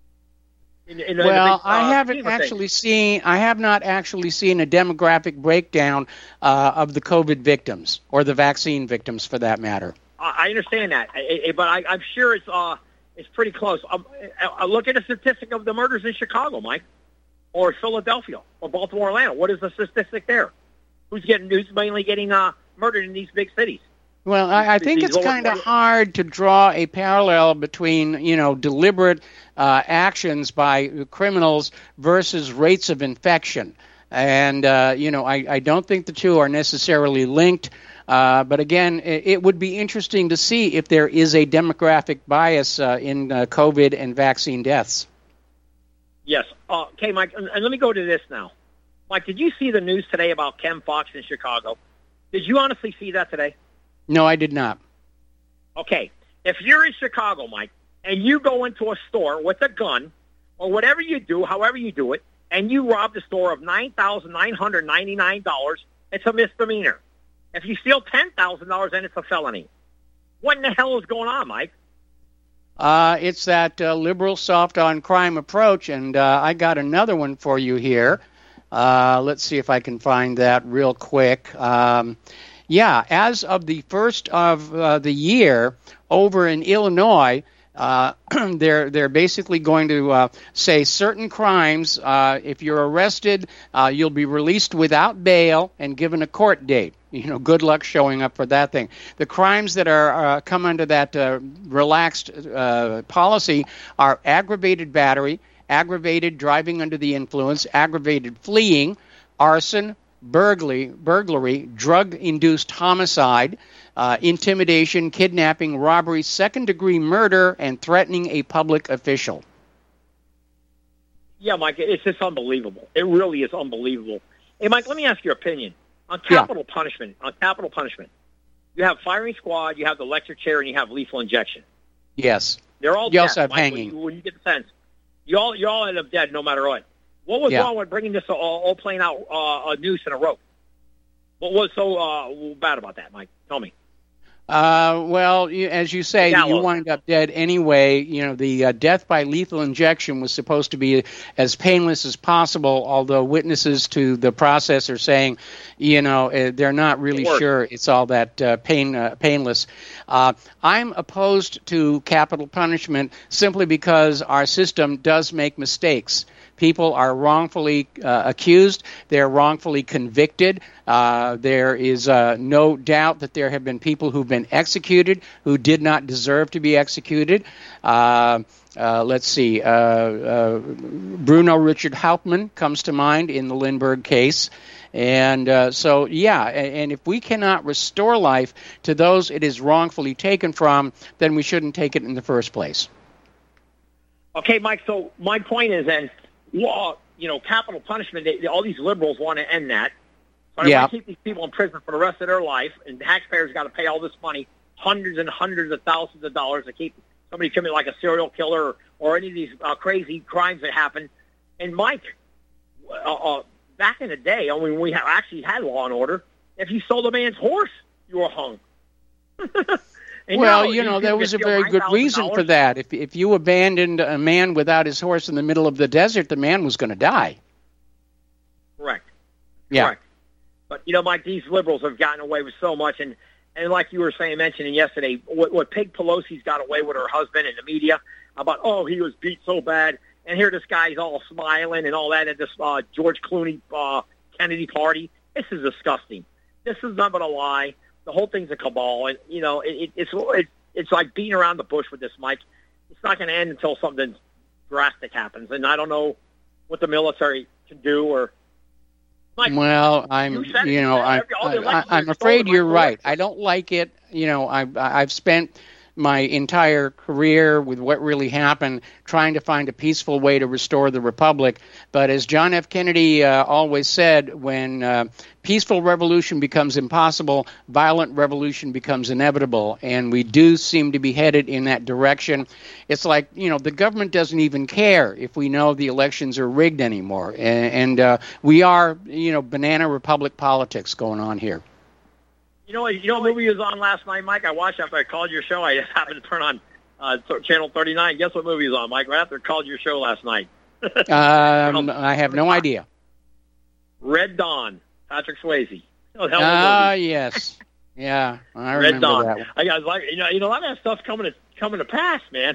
In, in, the- in Well, the big, uh, I haven't scheme of things. actually seen. I have not actually seen a demographic breakdown uh, of the COVID victims or the vaccine victims, for that matter. I I understand that, I- I- but I, I'm sure it's uh, it's pretty close. Um, I, I look at the statistic of the murders in Chicago, Mike, or Philadelphia, or Baltimore, Atlanta. What is the statistic there? Who's getting? Who's mainly getting uh, murdered in these big cities? Well, I, I think These it's lower- kind of hard to draw a parallel between, you know, deliberate uh, actions by criminals versus rates of infection. And, uh, you know, I, I don't think the two are necessarily linked. Uh, but again, it, it would be interesting to see if there is a demographic bias uh, in uh, COVID and vaccine deaths. Yes. Uh, okay, Mike, and, and let me go to this now. Mike, did you see the news today about Ken Fox in Chicago? Did you honestly see that today? No, I did not. Okay. If you're in Chicago, Mike, and you go into a store with a gun or whatever you do, however you do it, and you rob the store of nine thousand nine hundred ninety-nine dollars, it's a misdemeanor. If you steal ten thousand dollars, then it's a felony. What in the hell is going on, Mike? Uh, it's that uh, liberal soft-on-crime approach, and uh, I got another one for you here. Uh, let's see if I can find that real quick. Um, yeah, as of the first of uh, the year, over in Illinois, uh, they're they're basically going to uh, say certain crimes. Uh, if you're arrested, uh, you'll be released without bail and given a court date. You know, good luck showing up for that thing. The crimes that are uh, come under that uh, relaxed uh, policy are aggravated battery, aggravated driving under the influence, aggravated fleeing, arson, burglary, burglary, drug-induced homicide, uh, intimidation, kidnapping, robbery, second-degree murder, and threatening a public official. Yeah, Mike, it's just unbelievable. It really is unbelievable. Hey, Mike, let me ask your opinion. On capital yeah. punishment, on capital punishment, you have firing squad, you have the electric chair, and you have lethal injection. Yes. They're all you dead. also have Mike, hanging. When you, when you get the sense, you all you all end up dead no matter what. What was yeah. wrong with bringing this all, all playing out uh, a noose and a rope? What was so uh, bad about that, Mike? Tell me. Uh, well, you, as you say, you wind up dead anyway. You know, the uh, death by lethal injection was supposed to be as painless as possible, although witnesses to the process are saying, you know, uh, they're not really it sure it's all that uh, pain uh, painless. Uh, I'm opposed to capital punishment simply because our system does make mistakes. People are wrongfully uh, accused. They're wrongfully convicted. Uh, there is uh, no doubt that there have been people who've been executed who did not deserve to be executed. Uh, uh, let's see. Uh, uh, Bruno Richard Hauptmann comes to mind in the Lindbergh case. And uh, so, yeah, and, and if we cannot restore life to those it is wrongfully taken from, then we shouldn't take it in the first place. Okay, Mike, so my point is then, well, you know, capital punishment, they, they, all these liberals want to end that. So they yeah. want to keep these people in prison for the rest of their life, and taxpayers got to pay all this money, hundreds and hundreds of thousands of dollars to keep somebody committing like a serial killer or, or any of these uh, crazy crimes that happen. And, Mike, uh, uh, back in the day, I mean, we ha- actually had law and order. If you sold a man's horse, you were hung. And well, now, you know, there was a steal very good reason for that. If if you abandoned a man without his horse in the middle of the desert, the man was going to die. Correct. Yeah. Correct. But, you know, Mike, these liberals have gotten away with so much. And, and like you were saying, mentioning yesterday, what, what Peg Pelosi's got away with her husband in the media about, oh, he was beat so bad. And here this guy's all smiling and all that at this uh, George Clooney uh, Kennedy party. This is disgusting. This is not but a lie. The whole thing's a cabal, and you know it, it, it's it, it's like beating around the bush with this, Mike. It's not going to end until something drastic happens, and I don't know what the military can do. Or Mike, well, I'm you, you know I, I I'm afraid you're right. I don't like it. You know, I I've spent my entire career with what really happened trying to find a peaceful way to restore the republic. But as John F. Kennedy uh, always said, when uh, peaceful revolution becomes impossible, violent revolution becomes inevitable. And we do seem to be headed in that direction. It's like, you know, the government doesn't even care if we know the elections are rigged anymore. And, and uh, we are, you know, banana republic politics going on here. You know, you know what movie was on last night, Mike? I watched after I called your show. I just happened to turn on uh, Channel thirty-nine. Guess what movie was on, Mike? Right after I called your show last night. um, I have no idea. Red Dawn, Patrick Swayze. Oh, ah, uh, yes. Yeah, I Red remember Dawn. that one. I was like, you know, you know, a lot of that stuff's coming to coming to pass, man.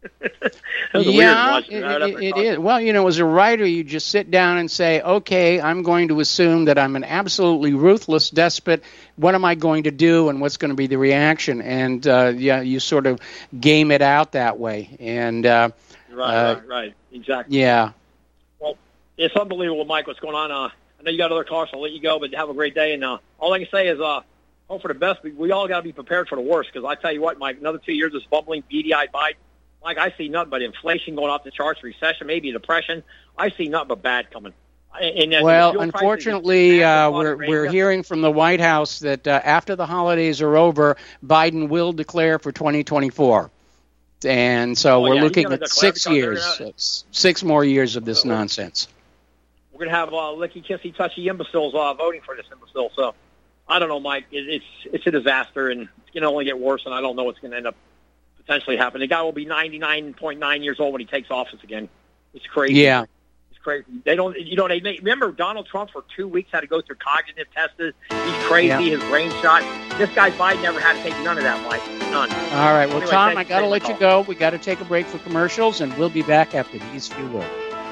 Yeah, it, it, it is. Well, you know, as a writer, you just sit down and say, okay, I'm going to assume that I'm an absolutely ruthless despot. What am I going to do, and what's going to be the reaction? And, uh, yeah, you sort of game it out that way. And uh, Right, uh, right, right. Exactly. Yeah. Well, it's unbelievable, Mike, what's going on. Uh, know you got other callers, so I'll let you go, but have a great day. And uh, all I can say is uh, hope for the best. We, we all got to be prepared for the worst, because I tell you what, Mike, another two years of this bumbling, beady-eyed Biden, Mike, I see nothing but inflation going off the charts, recession, maybe depression. I see nothing but bad coming. And, and well, unfortunately, uh, we're we're hearing from the White House that uh, after the holidays are over, Biden will declare for twenty twenty-four. And so oh, we're yeah, looking at six years, gonna, six more years of this nonsense. We're going to have uh, licky, kissy, touchy imbeciles uh, voting for this imbecile. So I don't know, Mike. It, it's it's a disaster, and it's going to only get worse, and I don't know what's going to end up potentially happening. The guy will be ninety-nine point nine years old when he takes office again. It's crazy. Yeah. Crazy. They don't, you know, they make, remember Donald Trump for two weeks had to go through cognitive tests. He's crazy. Yeah. His brain shot. This guy Biden never had to take none of that, Mike. None. All right. Well, anyway, Tom, thanks, I got to let you go. We got to take a break for commercials, and we'll be back after these few words.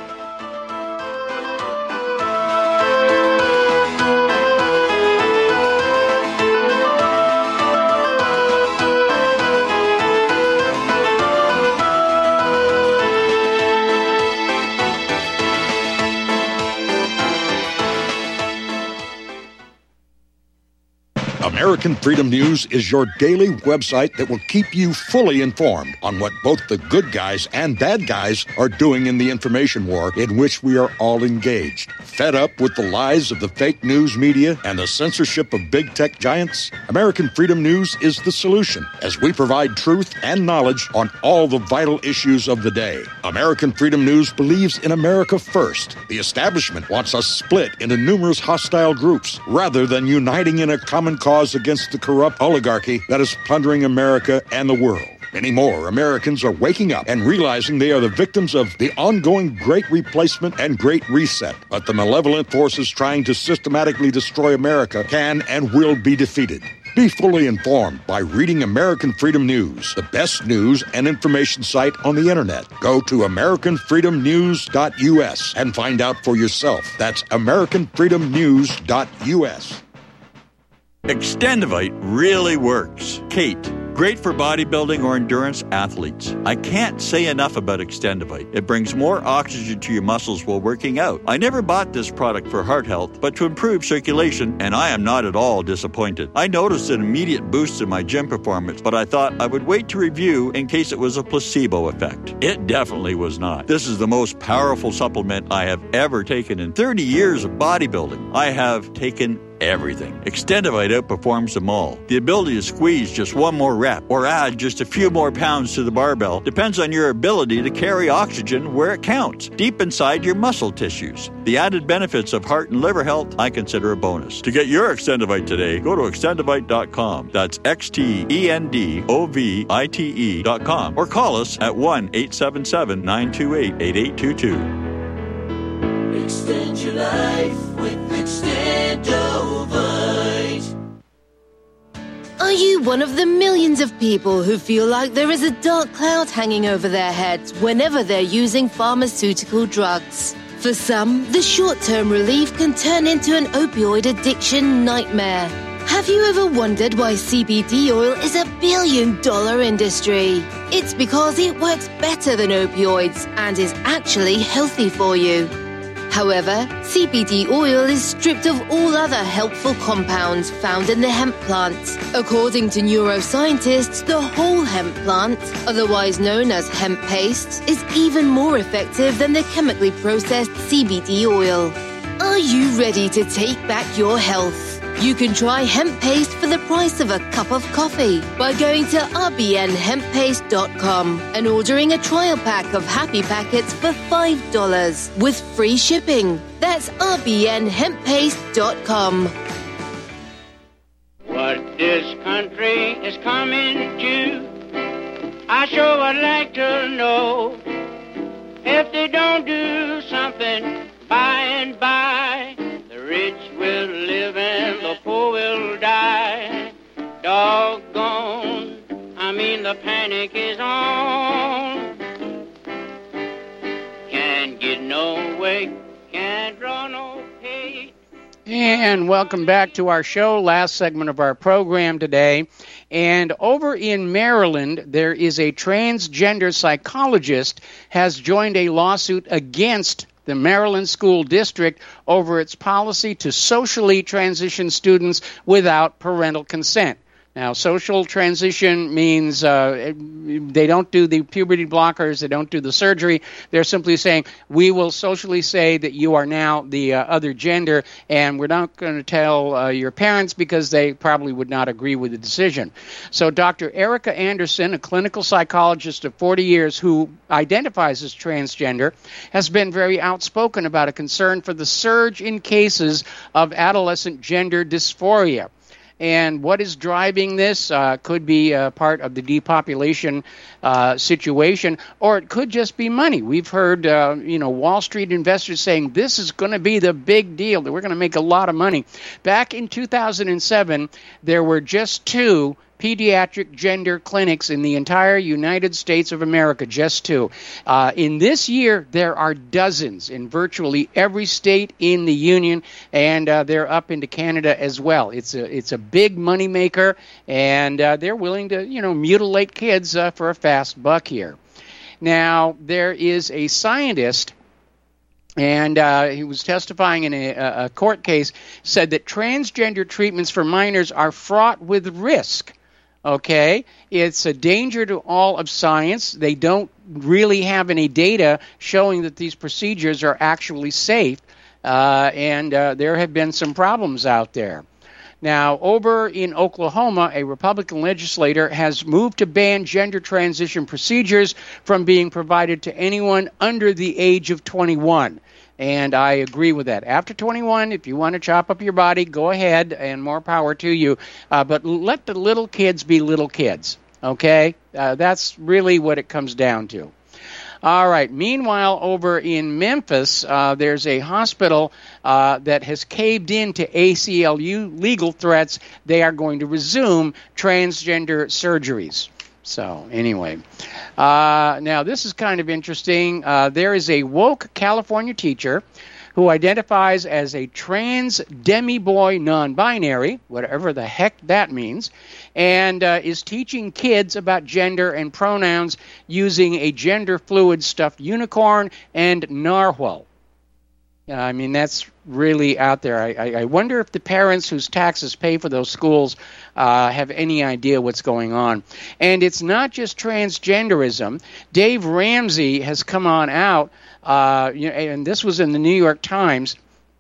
American Freedom News is your daily website that will keep you fully informed on what both the good guys and bad guys are doing in the information war in which we are all engaged. Fed up with the lies of the fake news media and the censorship of big tech giants? American Freedom News is the solution, as we provide truth and knowledge on all the vital issues of the day. American Freedom News believes in America first. The establishment wants us split into numerous hostile groups rather than uniting in a common cause against the corrupt oligarchy that is plundering America and the world. Many more Americans are waking up and realizing they are the victims of the ongoing Great Replacement and Great Reset. But the malevolent forces trying to systematically destroy America can and will be defeated. Be fully informed by reading American Freedom News, the best news and information site on the internet. Go to American Freedom News dot U S and find out for yourself. That's American Freedom News dot U S. Extendivite really works. Kate, great for bodybuilding or endurance athletes. I can't say enough about Extendivite. It brings more oxygen to your muscles while working out. I never bought this product for heart health, but to improve circulation, and I am not at all disappointed. I noticed an immediate boost in my gym performance, but I thought I would wait to review in case it was a placebo effect. It definitely was not. This is the most powerful supplement I have ever taken in thirty years of bodybuilding. I have taken everything. Extendivite outperforms them all. The ability to squeeze just one more rep or add just a few more pounds to the barbell depends on your ability to carry oxygen where it counts, deep inside your muscle tissues. The added benefits of heart and liver health I consider a bonus. To get your Extendivite today, go to extendivite dot com. That's X T E N D O V I T E dot com or call us at one eight seven seven, nine two eight, eight eight two two. Extend your life with Extendovite. Are you one of the millions of people who feel like there is a dark cloud hanging over their heads whenever they're using pharmaceutical drugs? For some, the short-term relief can turn into an opioid addiction nightmare. Have you ever wondered why C B D oil is a billion-dollar industry? It's because it works better than opioids and is actually healthy for you. However, C B D oil is stripped of all other helpful compounds found in the hemp plant. According to neuroscientists, the whole hemp plant, otherwise known as hemp paste, is even more effective than the chemically processed C B D oil. Are you ready to take back your health? You can try hemp paste for the price of a cup of coffee by going to r b n hemp paste dot com and ordering a trial pack of happy packets for five dollars with free shipping. That's r b n hemp paste dot com. What this country is coming to, I sure would like to know. If they don't do something by and by, the rich will live and the poor will die. Doggone, I mean the panic is on. Can't get no way, can't draw no pay. And welcome back to our show, last segment of our program today. And over in Maryland, there is a transgender psychologist has joined a lawsuit against the Maryland School District over its policy to socially transition students without parental consent. Now, social transition means uh, they don't do the puberty blockers, they don't do the surgery. They're simply saying, we will socially say that you are now the uh, other gender, and we're not going to tell uh, your parents because they probably would not agree with the decision. So Doctor Erica Anderson, a clinical psychologist of forty years who identifies as transgender, has been very outspoken about a concern for the surge in cases of adolescent gender dysphoria. And what is driving this uh, could be uh, part of the depopulation uh, situation, or it could just be money. We've heard, uh, you know, Wall Street investors saying this is going to be the big deal, that we're going to make a lot of money. Back in two thousand seven, there were just two pediatric gender clinics in the entire United States of America, just two. Uh, in this year, there are dozens in virtually every state in the union, and uh, they're up into Canada as well. It's a it's a big money maker, and uh, they're willing to, you know, mutilate kids uh, for a fast buck here. Now, there is a scientist, and uh, he was testifying in a, a court case, said that transgender treatments for minors are fraught with risk. Okay, it's a danger to all of science. They don't really have any data showing that these procedures are actually safe, uh, and uh, there have been some problems out there. Now, over in Oklahoma, a Republican legislator has moved to ban gender transition procedures from being provided to anyone under the age of twenty-one. And I agree with that. After twenty-one, if you want to chop up your body, go ahead, and more power to you. Uh, but let the little kids be little kids, okay? Uh, that's really what it comes down to. All right. Meanwhile, over in Memphis, uh, there's a hospital uh, that has caved in to A C L U legal threats. They are going to resume transgender surgeries. So, anyway, uh, now this is kind of interesting. Uh, there is a woke California teacher who identifies as a trans demi-boy non-binary, whatever the heck that means, and uh, is teaching kids about gender and pronouns using a gender-fluid stuffed unicorn and narwhal. Uh, I mean, that's really out there. I, I, I wonder if the parents whose taxes pay for those schools uh, have any idea what's going on. And it's not just transgenderism. Dave Ramsey has come on out, uh, you know, and this was in the New York Times,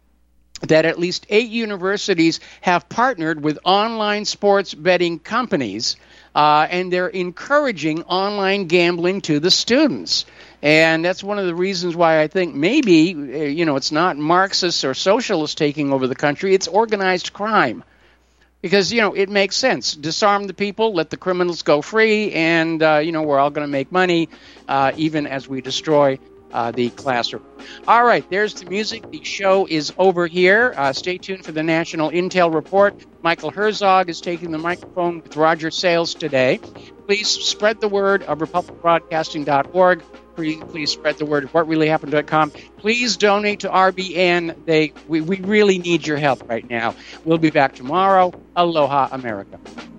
that at least eight universities have partnered with online sports betting companies, uh, and they're encouraging online gambling to the students. And that's one of the reasons why I think maybe, you know, it's not Marxists or socialists taking over the country, it's organized crime. Because, you know, it makes sense. Disarm the people, let the criminals go free, and, uh, you know, we're all going to make money, uh, even as we destroy uh, the classroom. All right, there's the music. The show is over here. Uh, stay tuned for the National Intel Report. Michael Herzog is taking the microphone with Roger Sales today. Please spread the word of republic broadcasting dot org. Please, please spread the word of what really happened dot com. Please donate to R B N. They, we, we really need your help right now. We'll be back tomorrow. Aloha, America.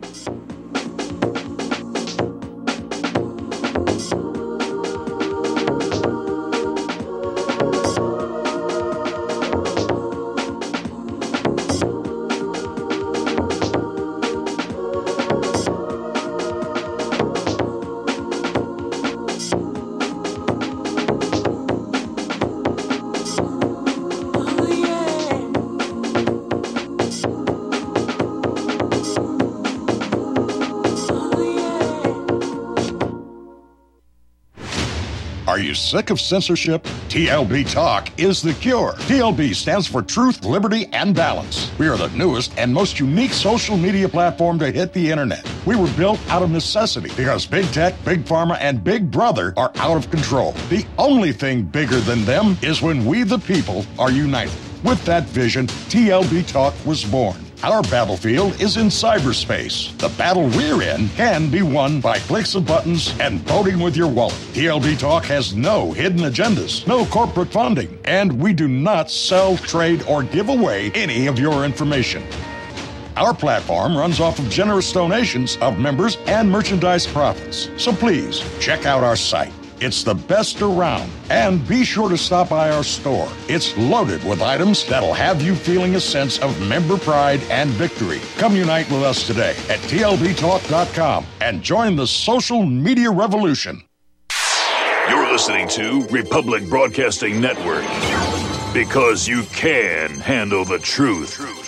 Are you sick of censorship? T L B Talk is the cure. T L B stands for Truth, Liberty, and Balance. We are the newest and most unique social media platform to hit the internet. We were built out of necessity because Big Tech, Big Pharma, and Big Brother are out of control. The only thing bigger than them is when we, the people, are united. With that vision, T L B Talk was born. Our battlefield is in cyberspace. The battle we're in can be won by clicks of buttons and voting with your wallet. T L B Talk has no hidden agendas, no corporate funding, and we do not sell, trade, or give away any of your information. Our platform runs off of generous donations of members and merchandise profits. So please check out our site. It's the best around. And be sure to stop by our store. It's loaded with items that'll have you feeling a sense of member pride and victory. Come unite with us today at T L B talk dot com and join the social media revolution. You're listening to Republic Broadcasting Network, because you can handle the truth.